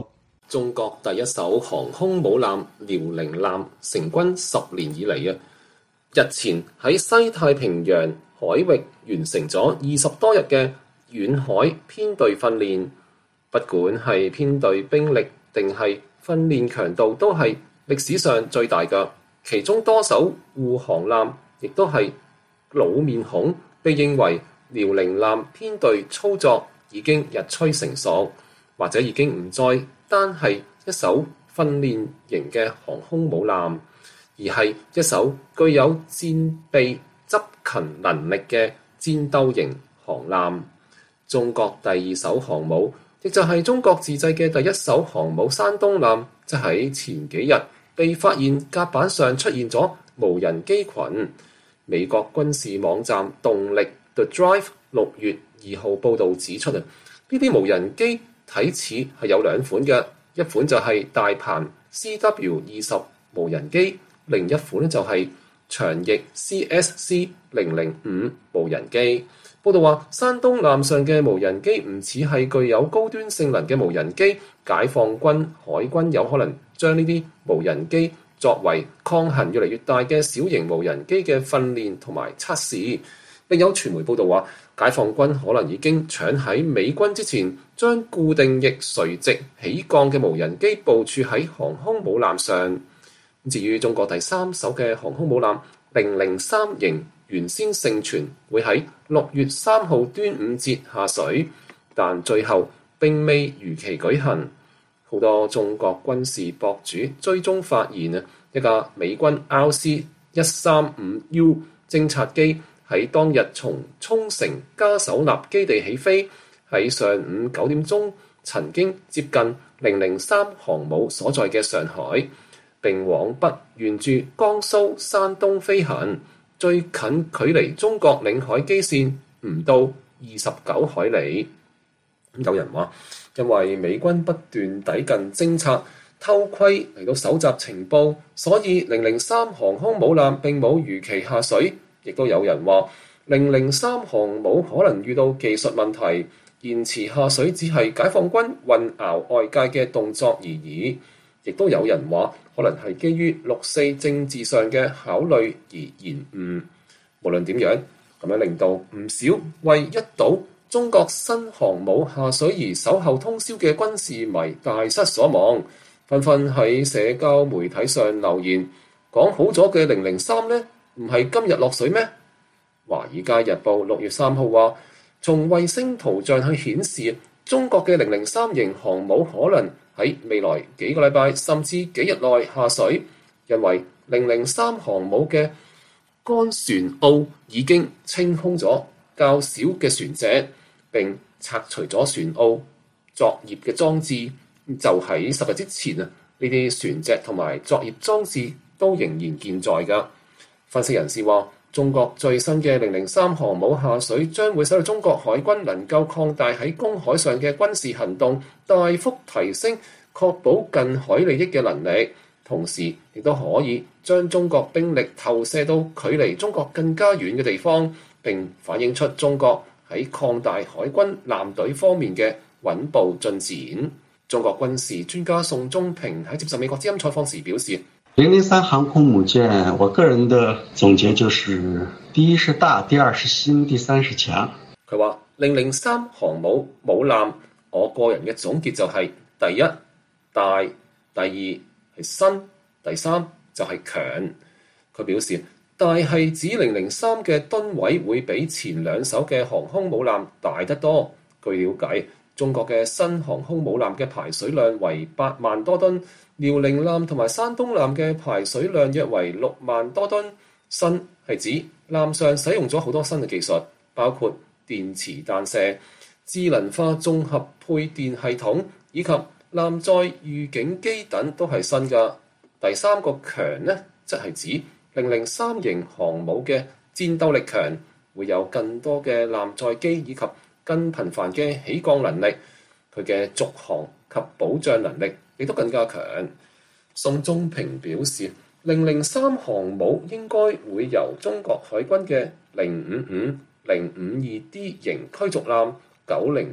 中國第一艘航空母艦遼寧艦成軍十年以嚟啊，日前喺西太平洋海域完成咗二十多日嘅遠海編隊訓練。不管係編隊兵力定係訓練強度，都係歷史上最大嘅。其中多艘護航艦亦都係老面孔，被認為遼寧艦編隊操作已經日趨成熟，或者已經唔再單係一艘訓練型嘅航空母艦，而係一艘具有戰備執勤能力嘅戰鬥型航艦。中國第二艘航母，亦就係中國自製嘅第一艘航母山東艦，即喺前幾日被發現甲板上出現咗無人機群。美國軍事網站動力 The Drive 六月二號報導指出啊，呢啲無人機睇似係有兩款嘅，一款就係大鵬 C W 二十無人機，另一款咧就係長翼 C S C 零零五無人機。報道話，山東艦上嘅無人機唔似係具有高端性能嘅無人機，解放軍、海軍有可能將呢啲無人機作為抗衡越嚟越大嘅小型無人機嘅訓練同埋測試。並有傳媒報道話，解放軍可能已經搶喺美軍之前，將固定翼垂直起降嘅無人機部署喺航空母艦上。至於中國第三艘嘅航空母艦零零三型，原先盛傳會喺六月三號端午節下水，但最後並未如期舉行。好多中國軍事博主追蹤發現啊，一架美軍 R C 一三五 U 偵察機喺當日從沖繩加手納基地起飛，喺上午九點鐘曾經接近零零三航母所在嘅上海，並往北沿住江蘇、山東飛行。最近距離中國領海基線唔到二十九海里。有人話，因為美軍不斷抵近偵察、偷窺嚟到搜集情報，所以零零三航空母艦並冇如期下水。亦都有人話，零零三航母可能遇到技術問題，延遲下水只係解放軍混淆外界嘅動作而已。亦都有人話，可能係基於六四政治上嘅考慮而延誤。無論點樣，咁樣令到唔少為一睹中國新航母下水而守候通宵嘅軍事迷大失所望，紛紛喺社交媒體上留言，講好咗嘅零零三呢，唔係今日落水咩？華爾街日報六月三號話，從衛星圖像去顯示，中國嘅零零三型航母可能喺未來幾個禮拜甚至幾日內下水，因為零零三航母嘅乾船塢已經清空咗較少嘅船隻，並拆除咗船塢作業嘅裝置。就喺十日之前啊，呢啲船隻同埋作業裝置都仍然健在㗎。分析人士話，中國最新嘅零零三航母下水將會使到中國海軍能夠擴大喺公海上嘅軍事行動，大幅提升確保近海利益嘅能力，同時亦都可以將中國兵力投射到距離中國更加遠嘅地方，並反映出中國喺擴大海軍艦隊方面嘅穩步進展。中國軍事專家宋忠平喺接受美國之音採訪時表示， 零零三航空母艦，我個人的總結就是：第一是大，第二是新，第三是強。 佢話零零三航母母艦，我個人嘅總結就係：第一大，第二係新，第三就係強。佢表示，大係指零零三嘅噸位會比前兩艘嘅航空母艦大得多。據了解，中國嘅新航空母艦嘅排水量為八萬多噸，遼寧艦同埋山東艦嘅排水量約為六萬多噸。新係指艦上使用咗好多新嘅技術，包括電磁彈射、智能化綜合配電系統以及艦載預警機等都係新㗎。第三個強呢，則係指零零三型航母嘅戰鬥力強，會有更多嘅艦載機以及更頻繁嘅起降能力，佢嘅續航及保障能力亦都更加強。宋忠平表示，零零三航母應該會由中國海軍嘅零五五、零五二 D 型驅逐艦、九零一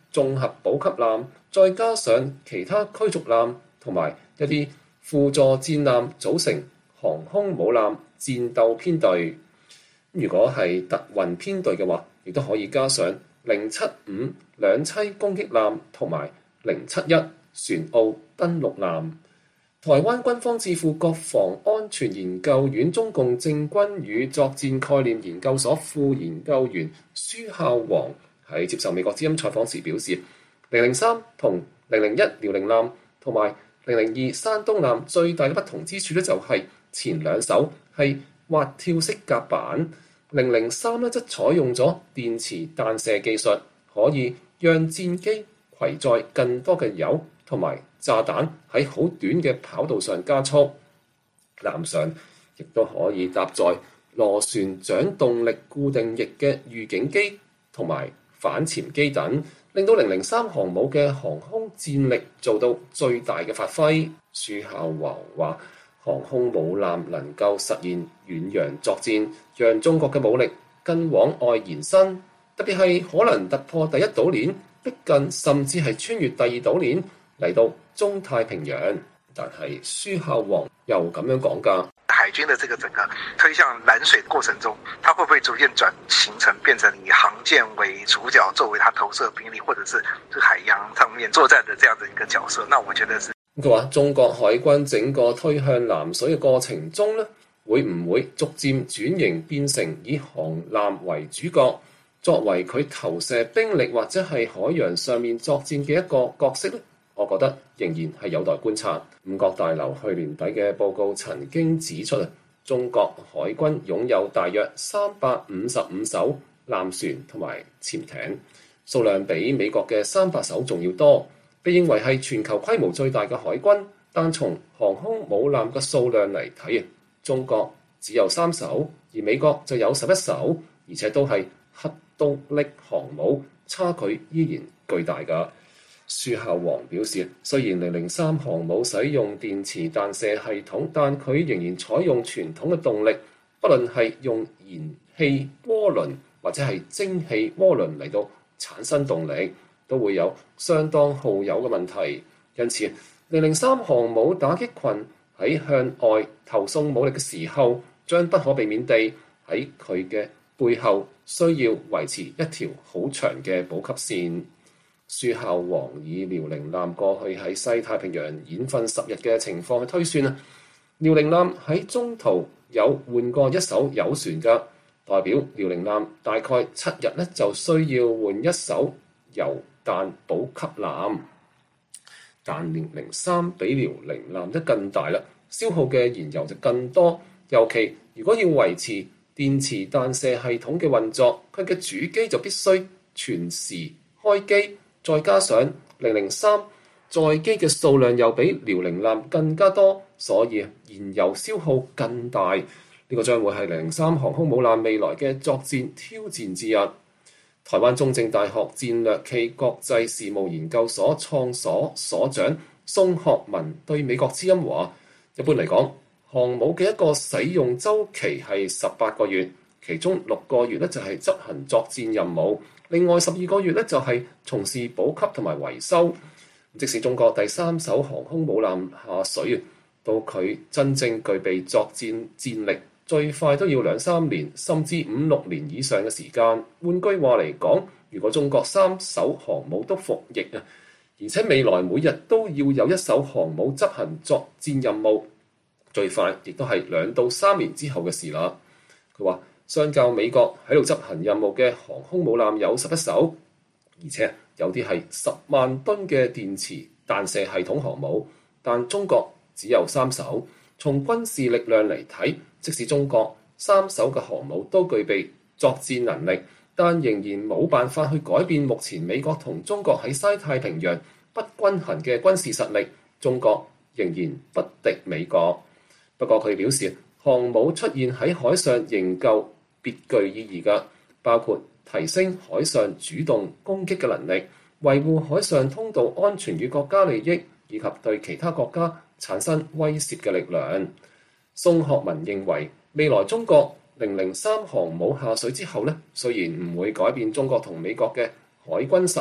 綜合補給艦，再加上其他驅逐艦同埋一啲輔助戰艦組成航空母艦戰鬥編隊。如果係特運編隊嘅話，亦都可以加上零七五兩棲攻擊艦同埋零七一船澳登陸艦。台灣軍方智庫國防安全研究院中共政軍與作戰概念研究所副研究員舒孝煌喺接受美國之音採訪時表示，零零三同零零一遼寧艦同埋零零二山東艦最大嘅不同之處咧，就係前兩艘係滑跳式甲板，零零三咧則採用咗電磁彈射技術，可以讓戰機攜載更多嘅油同埋炸彈喺好短嘅跑道上加速。艦上亦都可以搭載螺旋槳動力固定翼嘅預警機同埋反潛機等，令到零零三航母嘅航空戰力做到最大嘅發揮。舒孝煌話，航空母艦能夠實現遠洋作戰，讓中國嘅武力更往外延伸，特別係可能突破第一島鏈，逼近甚至係穿越第二島鏈嚟到中太平洋。但係舒孝煌又咁樣講㗎。 海軍的這個整個推向藍水的過程中，它會不會逐漸轉形成變成以航艦為主角，作為它投射兵力，或者是海洋上面作戰的這樣的一個角色？那我覺得是。 佢話中國海軍整個推向藍水嘅過程中咧，會唔會逐漸轉型變成以航艦為主角，作為佢投射兵力或者係海洋上面作戰嘅一個角色呢？我覺得仍然係有待觀察。五角大樓去年底嘅報告曾經指出啊，中國海軍擁有大約三百五十五艘艦船同埋潛艇，數量比美國嘅三百艘仲要多，被認為係全球規模最大嘅海軍。但從航空母艦嘅數量嚟睇啊，中國只有三艘，而美國就有十一艘，而且都係核動力航母，差距依然巨大㗎。舒孝煌表示，雖然零零三航母使用電磁彈射系統，但佢仍然採用傳統嘅動力，不論係用燃氣渦輪或者係蒸汽渦輪嚟到產生動力，都會有相當耗油嘅問題。因此，零零三航母打擊群喺向外投送武力嘅時候，將不可避免地喺佢嘅背後需要維持一條好長嘅補給線。舒孝煌以遼寧艦過去喺西太平洋演訓十日嘅情況去推算啊，遼寧艦喺中途有換過一艘油船㗎，代表遼寧艦大概七日咧就需要換一艘油彈補給艦。但零零三比遼寧艦得更大啦，消耗嘅燃油就更多，尤其如果要維持電磁彈射系統嘅運作，佢嘅主機就必須全時開機。再加上零零三載機嘅數量又比遼寧艦更加多，所以燃油消耗更大。呢、這個將會係零零三航空母艦未來嘅作戰挑戰之一。台灣中正大學戰略暨國際事務研究所創所所長宋學文對美國之音話：一般嚟講，航母嘅一個使用週期係十八個月，其中六個月咧就係執行作戰任務。另外十二個月咧就係從事補給同埋維修。即使中國第三艘航空母艦下水，到佢真正具備作戰戰力，最快都要兩三年，甚至五六年以上嘅時間。換句話嚟講，如果中國三艘航母都服役啊，而且未來每日都要有一艘航母執行作戰任務，最快亦都係兩到三年之後嘅事啦。佢話，相較美國喺度執行任務嘅航空母艦有十一艘，而且有啲係十萬噸嘅電磁彈射系統航母，但中國只有三艘。從軍事力量嚟睇，即使中國三艘嘅航母都具備作戰能力，但仍然冇辦法去改變目前美國同中國喺西太平洋不均衡嘅軍事實力。中國仍然不敵美國。不過佢表示，航母出現喺海上仍夠別具意義嘅，包括提升海上主動攻擊嘅能力，維護海上通道安全與國家利益，以及對其他國家產生威懾嘅力量。宋學文認為，未來中國零零三航母下水之後咧，雖然唔會改變中國同美國嘅海軍實力，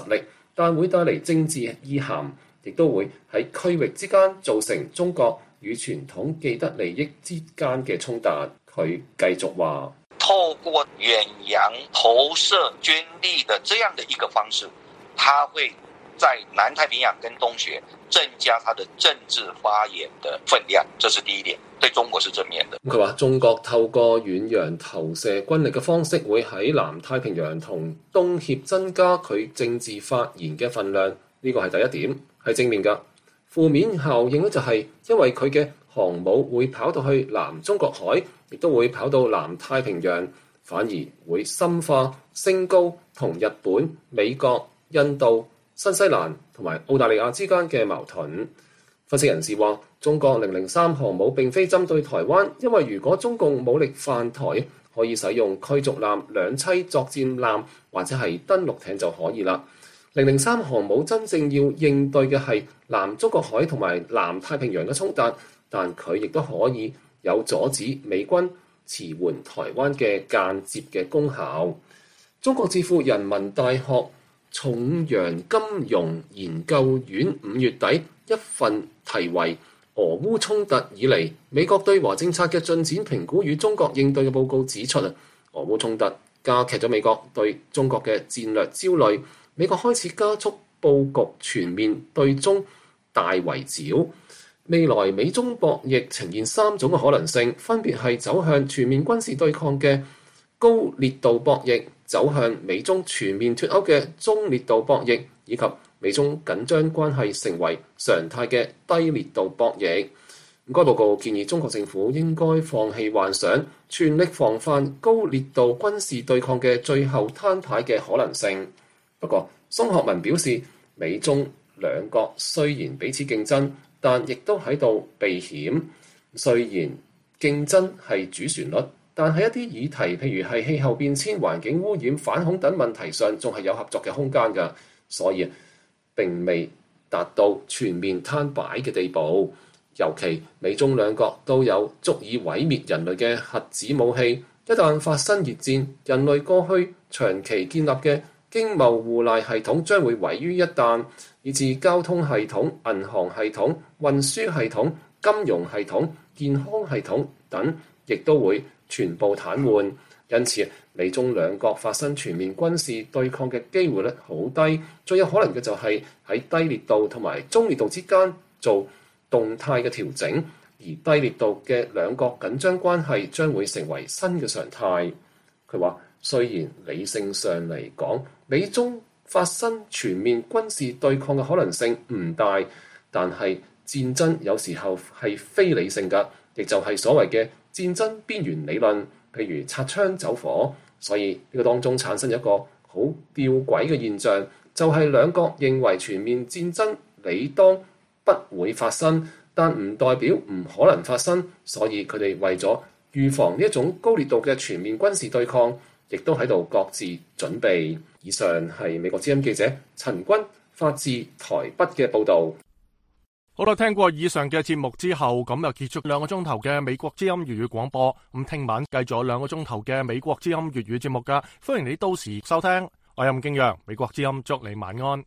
但會帶嚟政治意涵，亦都會喺區域之間造成中國與傳統既得利益之間嘅衝突。佢繼續話： 透過遠洋投射軍力的這樣的一個方式，它會在南太平洋跟東協增加它的政治發言的分量，這是第一點，對中國是正面的。 佢話中國透過遠洋投射軍力嘅方式，會喺南太平洋同東協增加佢政治發言嘅分量，呢個係第一點，係正面㗎。負面效應咧就係因為佢嘅航母會跑到去南中國海，亦都會跑到南太平洋，反而會深化升高同日本、美國、印度、新西蘭同埋澳大利亞之間嘅矛盾。分析人士話，中國零零三航母並非針對台灣，因為如果中共武力犯台，可以使用驅逐艦、兩棲作戰艦或者係登陸艇就可以啦。零零三航母真正要應對嘅係南中國海同埋南太平洋嘅衝突，但佢亦都可以有阻止美軍馳援台灣嘅間接嘅功效。中國智庫人民大學重陽金融研究院五月底一份題為《俄烏衝突以嚟美國對華政策嘅進展評估與中國應對》嘅報告指出啊，俄烏衝突加劇咗美國對中國嘅戰略焦慮，美國開始加速佈局全面對中大圍剿。未來美中博弈呈現三種嘅可能性，分別係走向全面軍事對抗嘅高烈度博弈，走向美中全面脫鈎嘅中烈度博弈，以及美中緊張關係成為常態嘅低烈度博弈。該報告建議中國政府應該放棄幻想，全力防範高烈度軍事對抗嘅最後攤牌嘅可能性。不過，宋學文表示，美中兩國雖然彼此競爭，但亦都喺度避險。雖然競爭係主旋律，但喺一啲議題，譬如係氣候變遷、環境污染、反恐等問題上，仲係有合作嘅空間㗎。所以並未達到全面攤擺嘅地步。尤其美中兩國都有足以毀滅人類嘅核子武器，一旦發生熱戰，人類過去長期建立嘅經貿互賴系統將會毀於一旦，以至交通系統、銀行系統、運輸系統、金融系統、健康系統等，亦都會全部癱瘓。因此，美中兩國發生全面軍事對抗嘅機會率好低，最有可能嘅就係喺低烈度同埋中烈度之間做動態嘅調整，而低烈度嘅兩國緊張關係將會成為新嘅常態。佢話：雖然理性上嚟講，美中發生全面軍事對抗嘅可能性唔大，但係戰爭有時候係非理性㗎，亦就係所謂嘅戰爭邊緣理論，譬如擦槍走火。所以呢個當中產生一個好吊詭嘅現象，就係兩國認為全面戰爭理當不會發生，但唔代表唔可能發生，所以佢哋為咗預防呢一種高烈度嘅全面軍事對抗，亦都喺度各自準備。以上係美國之音記者陳君發自台北嘅報導。 好啦，聽過以上嘅節目之後，咁又結束兩個鐘頭嘅美國之音粵語廣播。咁聽晚繼續兩個鐘頭嘅美國之音粵語節目噶，歡迎你到時收聽。我係吳敬陽，美國之音祝你晚安。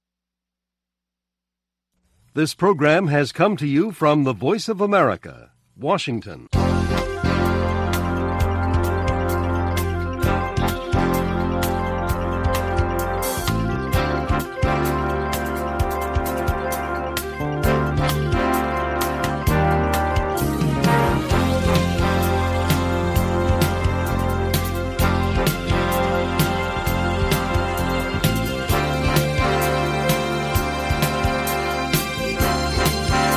This program has come to you from the Voice of America, Washington.